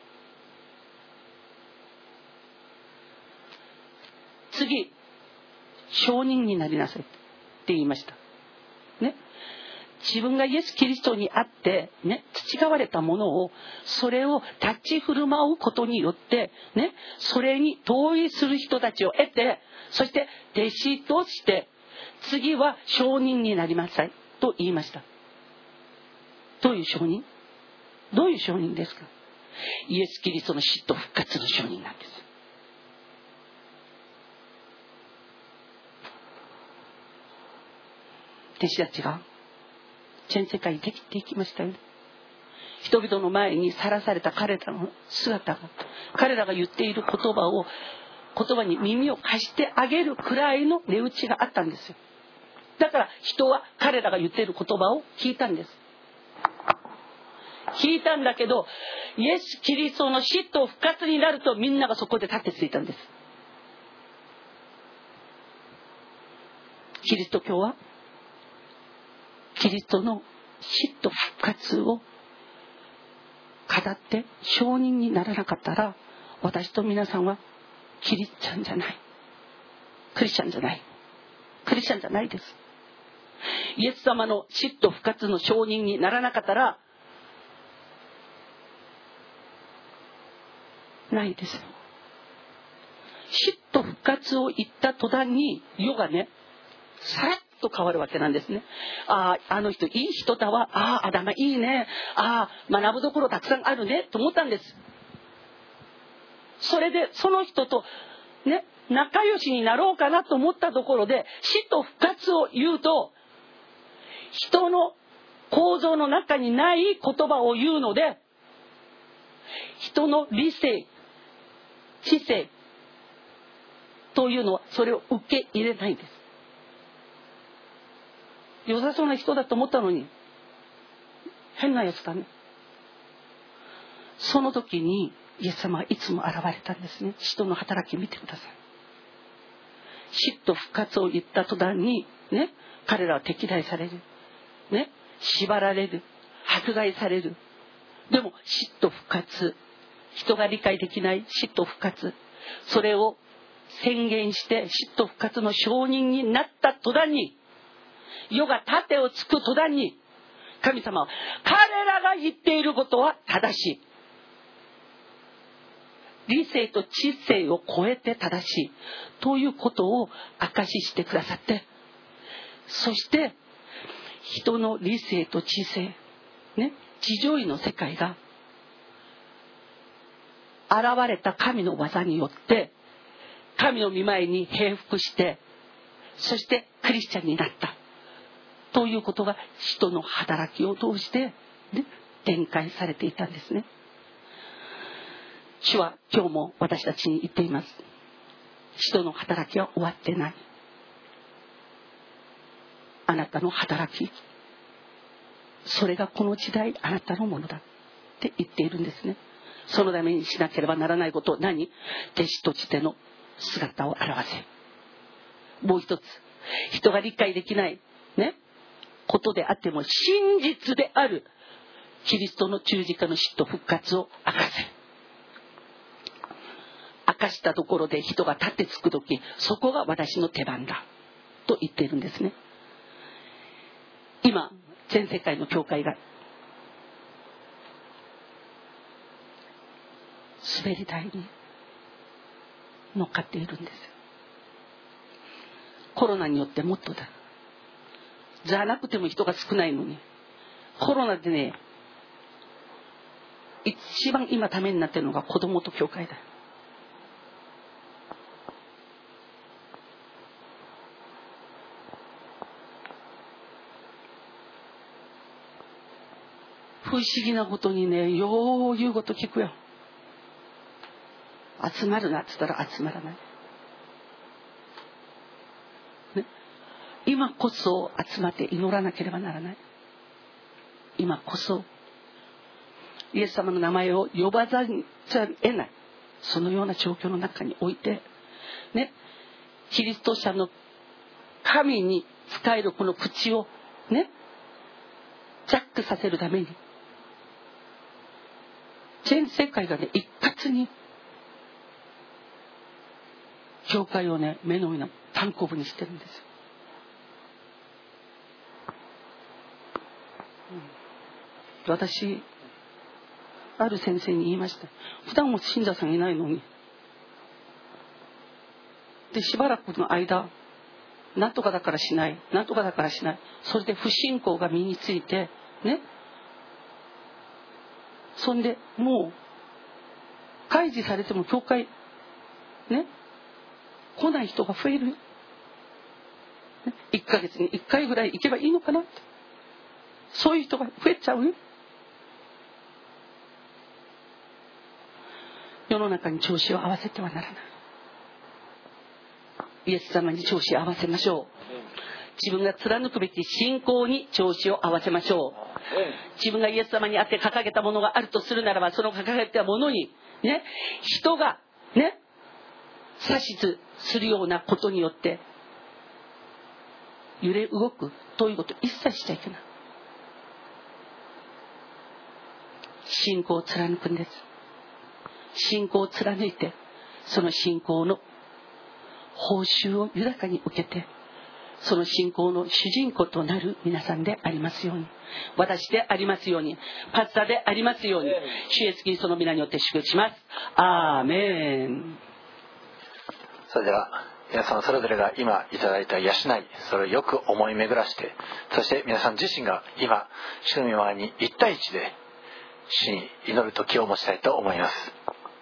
次、証人になりなさいって言いましたね。自分がイエス・キリストにあってね、培われたものを、それを立ち振る舞うことによってね、それに同意する人たちを得て、そして弟子として次は証人になりなさいと言いました。どういう証人？どういう証人ですか？イエス・キリストの死と復活の証人なんです。弟子たちが全世界にできていきましたよね。人々の前にさらされた彼らの姿が、彼らが言っている言葉に耳を貸してあげるくらいの値打ちがあったんですよ。だから人は彼らが言っている言葉を聞いたんです。聞いたんだけど、イエス・キリストの死と復活になるとみんながそこで立ってついたんです。キリスト教はキリストの死と復活を語って証人にならなかったら、私と皆さんはキリスチャンじゃない、クリスチャンじゃない、クリスチャンじゃないです。イエス様の死と復活の証人にならなかったらないですよ。死と復活を言った途端に世がね、さらっと変わるわけなんですね。あの人いい人だわ、頭いいね、学ぶところたくさんあるねと思ったんです。それでその人とね仲良しになろうかなと思ったところで、死と復活を言うと人の構造の中にない言葉を言うので、人の理性、知性というのはそれを受け入れないんです。良さそうな人だと思ったのに変なやつだね。その時にイエス様はいつも現れたんですね。使徒の働き見てください。死と復活を言った途端にね、彼らは敵対されるね、縛られる、迫害される。でも死と復活、人が理解できない死と復活、それを宣言して死と復活の証人になった途端に、世が盾をつく途端に、神様は彼らが言っていることは正しい、理性と知性を超えて正しいということを証ししてくださって、そして人の理性と知性ね、地上位の世界が現れた神の技によって神の御前に平服して、そしてクリスチャンになったということが使徒の働きを通して、ね、展開されていたんですね。主は今日も私たちに言っています。使徒の働きは終わってない。あなたの働き、それがこの時代あなたのものだって言っているんですね。そのためにしなければならないことは何？弟子としての姿を表せ。もう一つ、人が理解できないねことであっても真実であるキリストの十字架の死と復活を明かせ。明かしたところで人が立ってつくとき、そこが私の手番だと言っているんですね。今全世界の教会が滑り台に乗っかっているんです。コロナによってもっとだ。じゃなくても人が少ないのに、コロナでね、一番今ためになっているのが子供と教会だ。 不思議なことにね、よう言うこと聞くよ。集まるなって言ったら集まらない、ね、今こそ集まって祈らなければならない。今こそイエス様の名前を呼ばざるじゃ得ない、そのような状況の中においてね、キリスト者の神に仕えるこの口をね、ジャックさせるために全世界がね、一括に教会をね、目の上のパンコブにしてるんですよ。私ある先生に言いました。普段も信者さんいないのに、でしばらくの間、なんとかだからしない、なんとかだからしない、それで不信仰が身についてね、そんでもう開示されても教会ね、来ない人が増える。1ヶ月に1回ぐらい行けばいいのかなって、そういう人が増えちゃうよ。世の中に調子を合わせてはならない。イエス様に調子を合わせましょう。自分が貫くべき信仰に調子を合わせましょう。自分がイエス様にあって掲げたものがあるとするならば、その掲げたものにね、人がね、指図するようなことによって揺れ動くということを一切しちゃいけない。信仰を貫くんです。信仰を貫いて、その信仰の報酬を豊かに受けて、その信仰の主人公となる皆さんでありますように、私でありますように、パスタでありますように、主イエスキリストの皆によって祝福します。アーメン。 それでは皆さんそれぞれが今いただいた養い、それをよく思い巡らして、そして皆さん自身が今主の御前に一対一で主に祈る時を持ちたいと思います。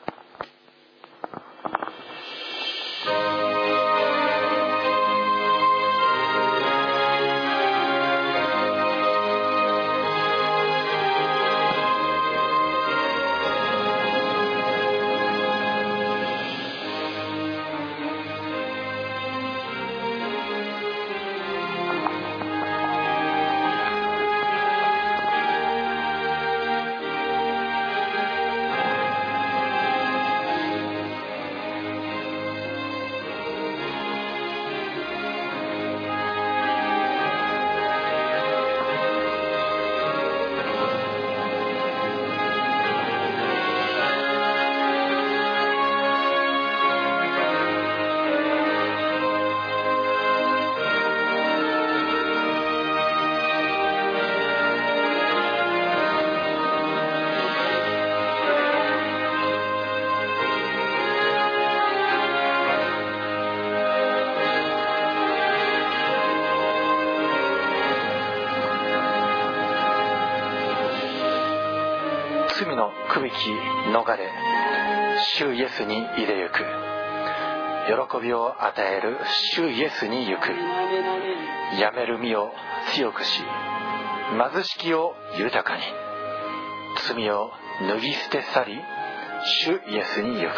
罪のくびき逃れ、主イエスに入れゆく。喜びを与える主イエスに行く。やめる身を強くし、貧しきを豊かに。罪を脱ぎ捨て去り、主イエスに行く。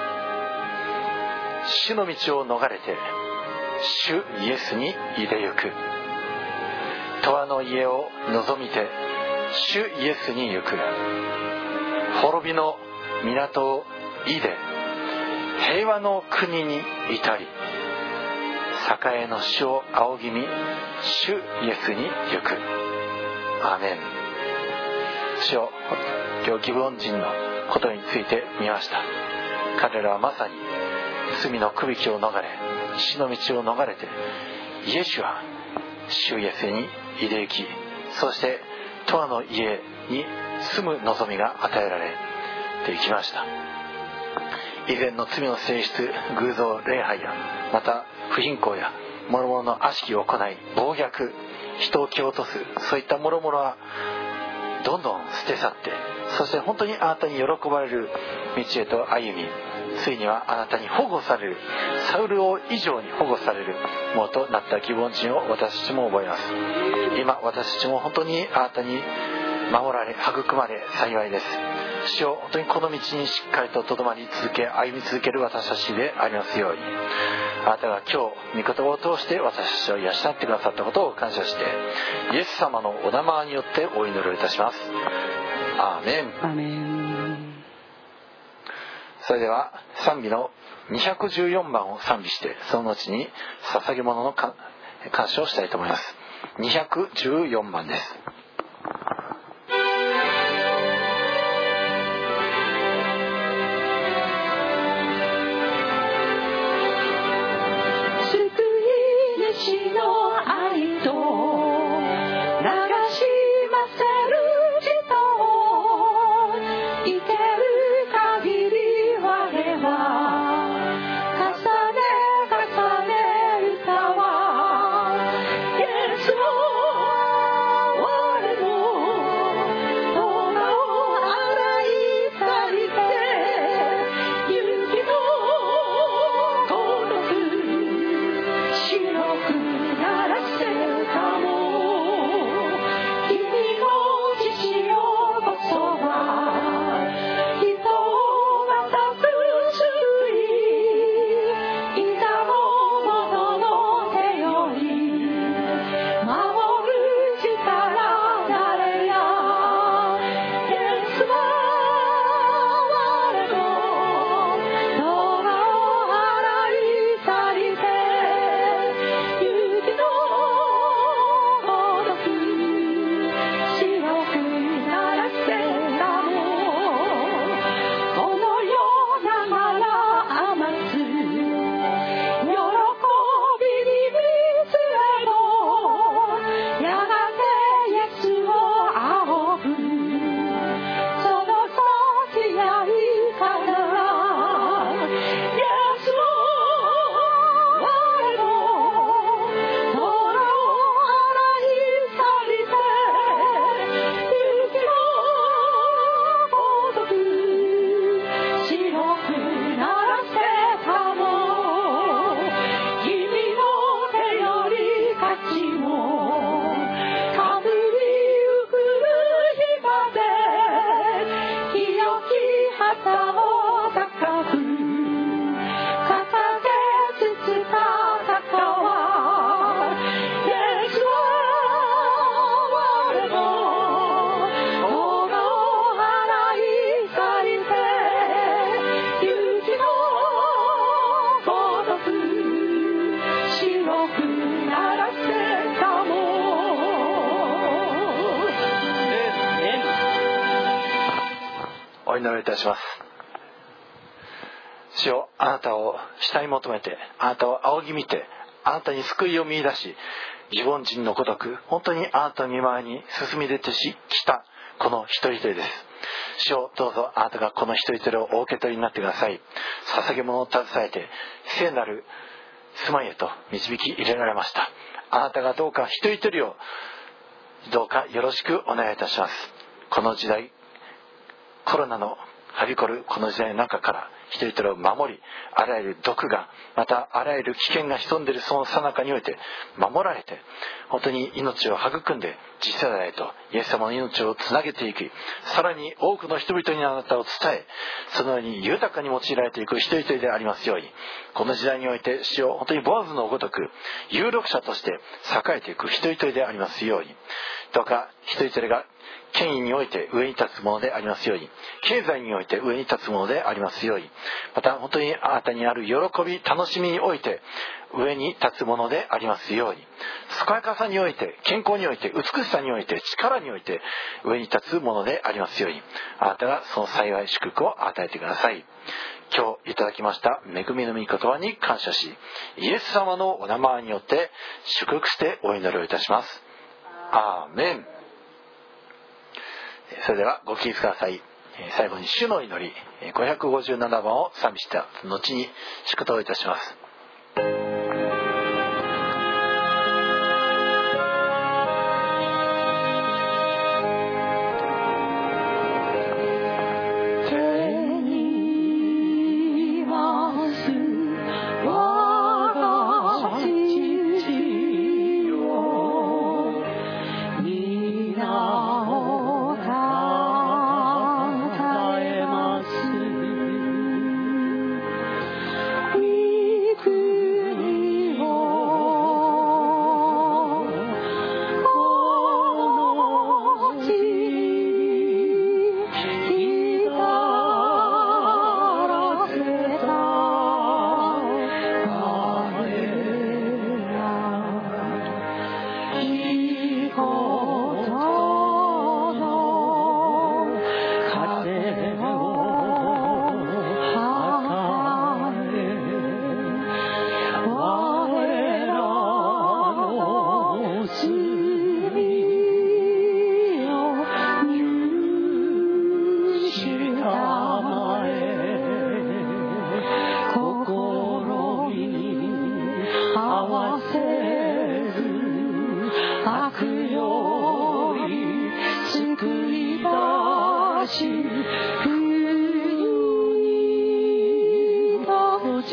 主の道を逃れて、主イエスに入れゆく。永遠の家を望みて、主イエスに行く。滅びの港をいで、平和の国に至り、栄の主を仰ぎ見、主イエスに行く。アーメン。主よ、今日ギブオン人のことについて見ました。彼らはまさに罪のくびきを逃れ、死の道を逃れて、イエシュは主イエスに入れ行き、そして永遠の家に住む望みが与えられていきました。以前の罪の性質、偶像礼拝や、また不貧困や諸々の悪しきを行い、暴虐、人を蹴落とす、そういった諸々はどんどん捨て去って、そして本当にあなたに喜ばれる道へと歩み、ついにはあなたに保護される、サウル王以上に保護されるものとなったギブオン人を私たちも覚えます。今私たちも本当にあなたに守られ育まれ幸いです。主よ、本当にこの道にしっかりととどまり続け歩み続ける私たちでありますように、あなたが今日御言葉を通して私たちを養ってくださったことを感謝して、イエス様のお名前によってお祈りをいたします。アーメン。 アーメン。 それでは賛美の214番を賛美して、その後に捧げ物の感謝をしたいと思います。214番です。 主の愛と流しませる人を生ける限り我は重ね歌はイエスの我の咎を洗い去りて雪のごとく白くならせたも君の父よこそは人を渡す救い、いざの者の手より守る力なれや。イエスは我の咎を洗い去りて雪のごとく白くならせたもこの世ながら甘つ喜びに満ちれど、やがてイエスを仰ぐその先やいかな。イエスは我の咎を洗い去りて雪のごとく白くならせたも君の手より勝ちもかぶりうくる日まで清き旗を高く掲げつつ戦はイエスは我の咎を洗い去りて雪のごとく白くならせたもお祈りいたします。主よ、あなたを慕い求めて、あなたを仰ぎ見て、あなたに救いを見出し、自凡人のごとく本当にあなたの御前に進み出てきたこの一人一人です。主よ、どうぞあなたがこの一人一人をお受け取りになってください。捧げ物を携えて聖なる住まいへと導き入れられました。あなたがどうか一人一人をどうかよろしくお願いいたします。この時代、コロナのはびこるこの時代の中から一人一人を守り、あらゆる毒がまたあらゆる危険が潜んでいるその最中において守られて、本当に命を育んで次世代へとイエス様の命をつなげていき、さらに多くの人々にあなたを伝え、そのように豊かに用いられていく一人一人でありますように、この時代において主よ、本当にボアズのごとく有力者として栄えていく一人一人でありますように、どうか一人一人が権威において上に立つものでありますように、経済において上に立つものでありますように、また本当にあなたにある喜び楽しみにおいて上に立つものでありますように、健やかさにおいて健康において美しさにおいて力において上に立つものでありますように、あなたがその幸い祝福を与えてください。今日いただきました恵みの御言葉に感謝し、イエス様のお名前によって祝福してお祈りをいたします。アーメン。それではご起立ください。最後に主の祈り557番を賛美した後に祝祷いたします。 皆を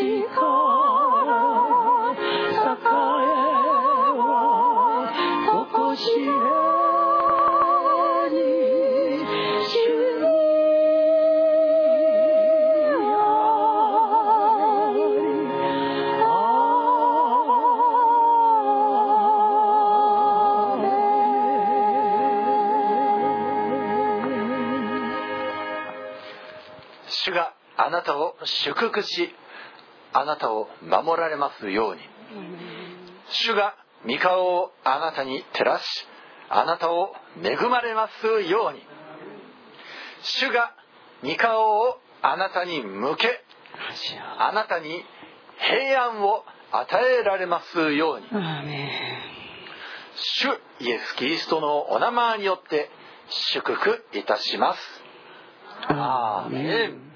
主があなたを祝福し、あなたを守られますように。主が御顔をあなたに照らし、あなたを恵まれますように。主が御顔をあなたに向け、あなたに平安を与えられますように。主イエス・キリストのお名前によって祝福いたします。アーメン。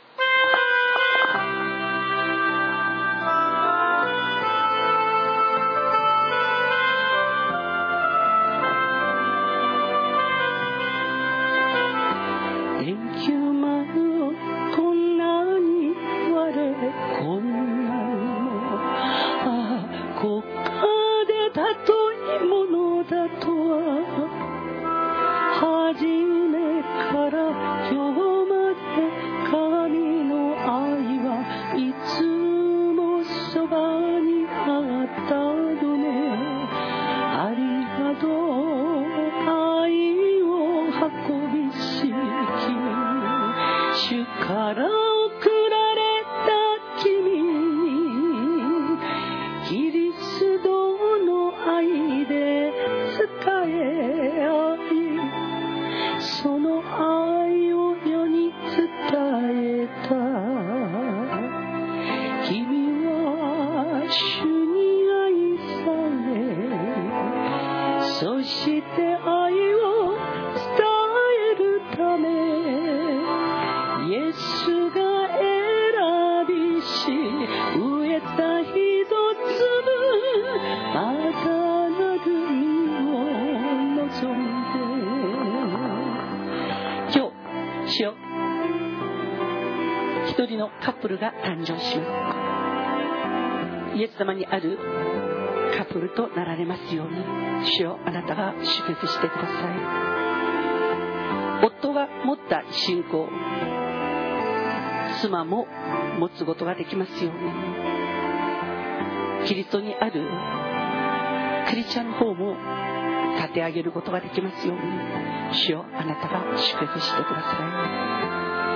一人のカップルが誕生します。イエス様にあるカップルとなられますように、主よあなたが祝福してください。夫が持った信仰、妻も持つことができますように、キリストにあるクリスチャンの方も立て上げることができますように、主よあなたが祝福してください。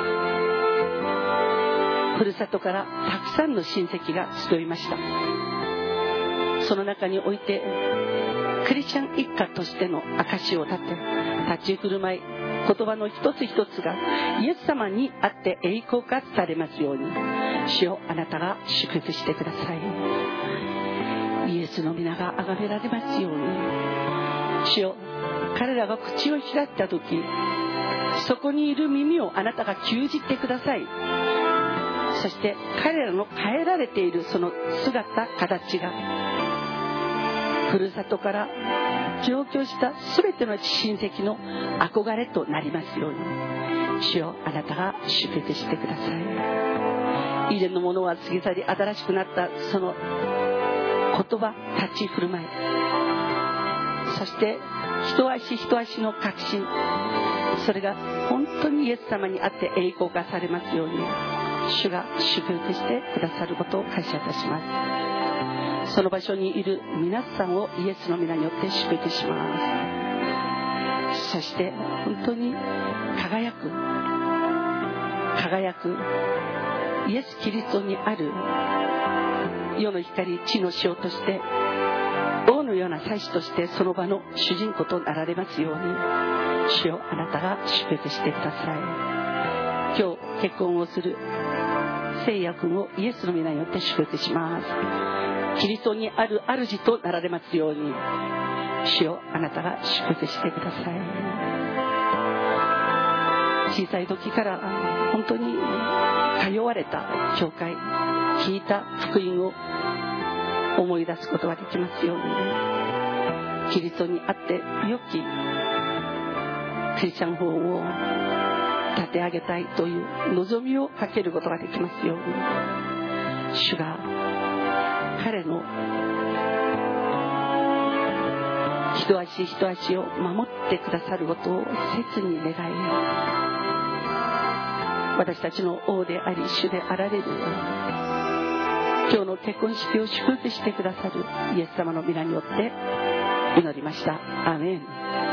ふるさとからたくさんの親戚が集いました。その中においてクリスチャン一家としての証を立て、立ち振る舞い、言葉の一つ一つがイエス様にあって栄光化されますように、主よあなたが祝福してください。イエスの皆が崇められますように、主よ彼らが口を開いた時、そこにいる耳をあなたが牛耳ってください。そして彼らの変えられているその姿形がふるさとから上京した全ての親戚の憧れとなりますように、主よあなたが祝福してください。以前のものは過ぎ去り新しくなったその言葉、立ち振る舞い、そして一足一足の確信、それが本当にイエス様にあって栄光化されますように、主が祝福してくださることを感謝いたします。その場所にいる皆さんをイエスの皆によって祝福します。そして本当に輝くイエス・キリストにある世の光、地の塩として王のような祭司としてその場の主人公となられますように、主よあなたが祝福してください。今日結婚をする聖夜君をイエスの皆によって祝福します。キリストにある主となられますように、主よあなたが祝福してください。小さい時から本当に通われた教会、聞いた福音を思い出すことができますように、キリストにあって良きクリスチャン法を立て上げたいという望みをかけることができますように、 主が彼の一足一足を守ってくださることを切に願い、私たちの王であり主であられる今日の結婚式を祝福してくださるイエス様の皆によって祈りました。アーメン。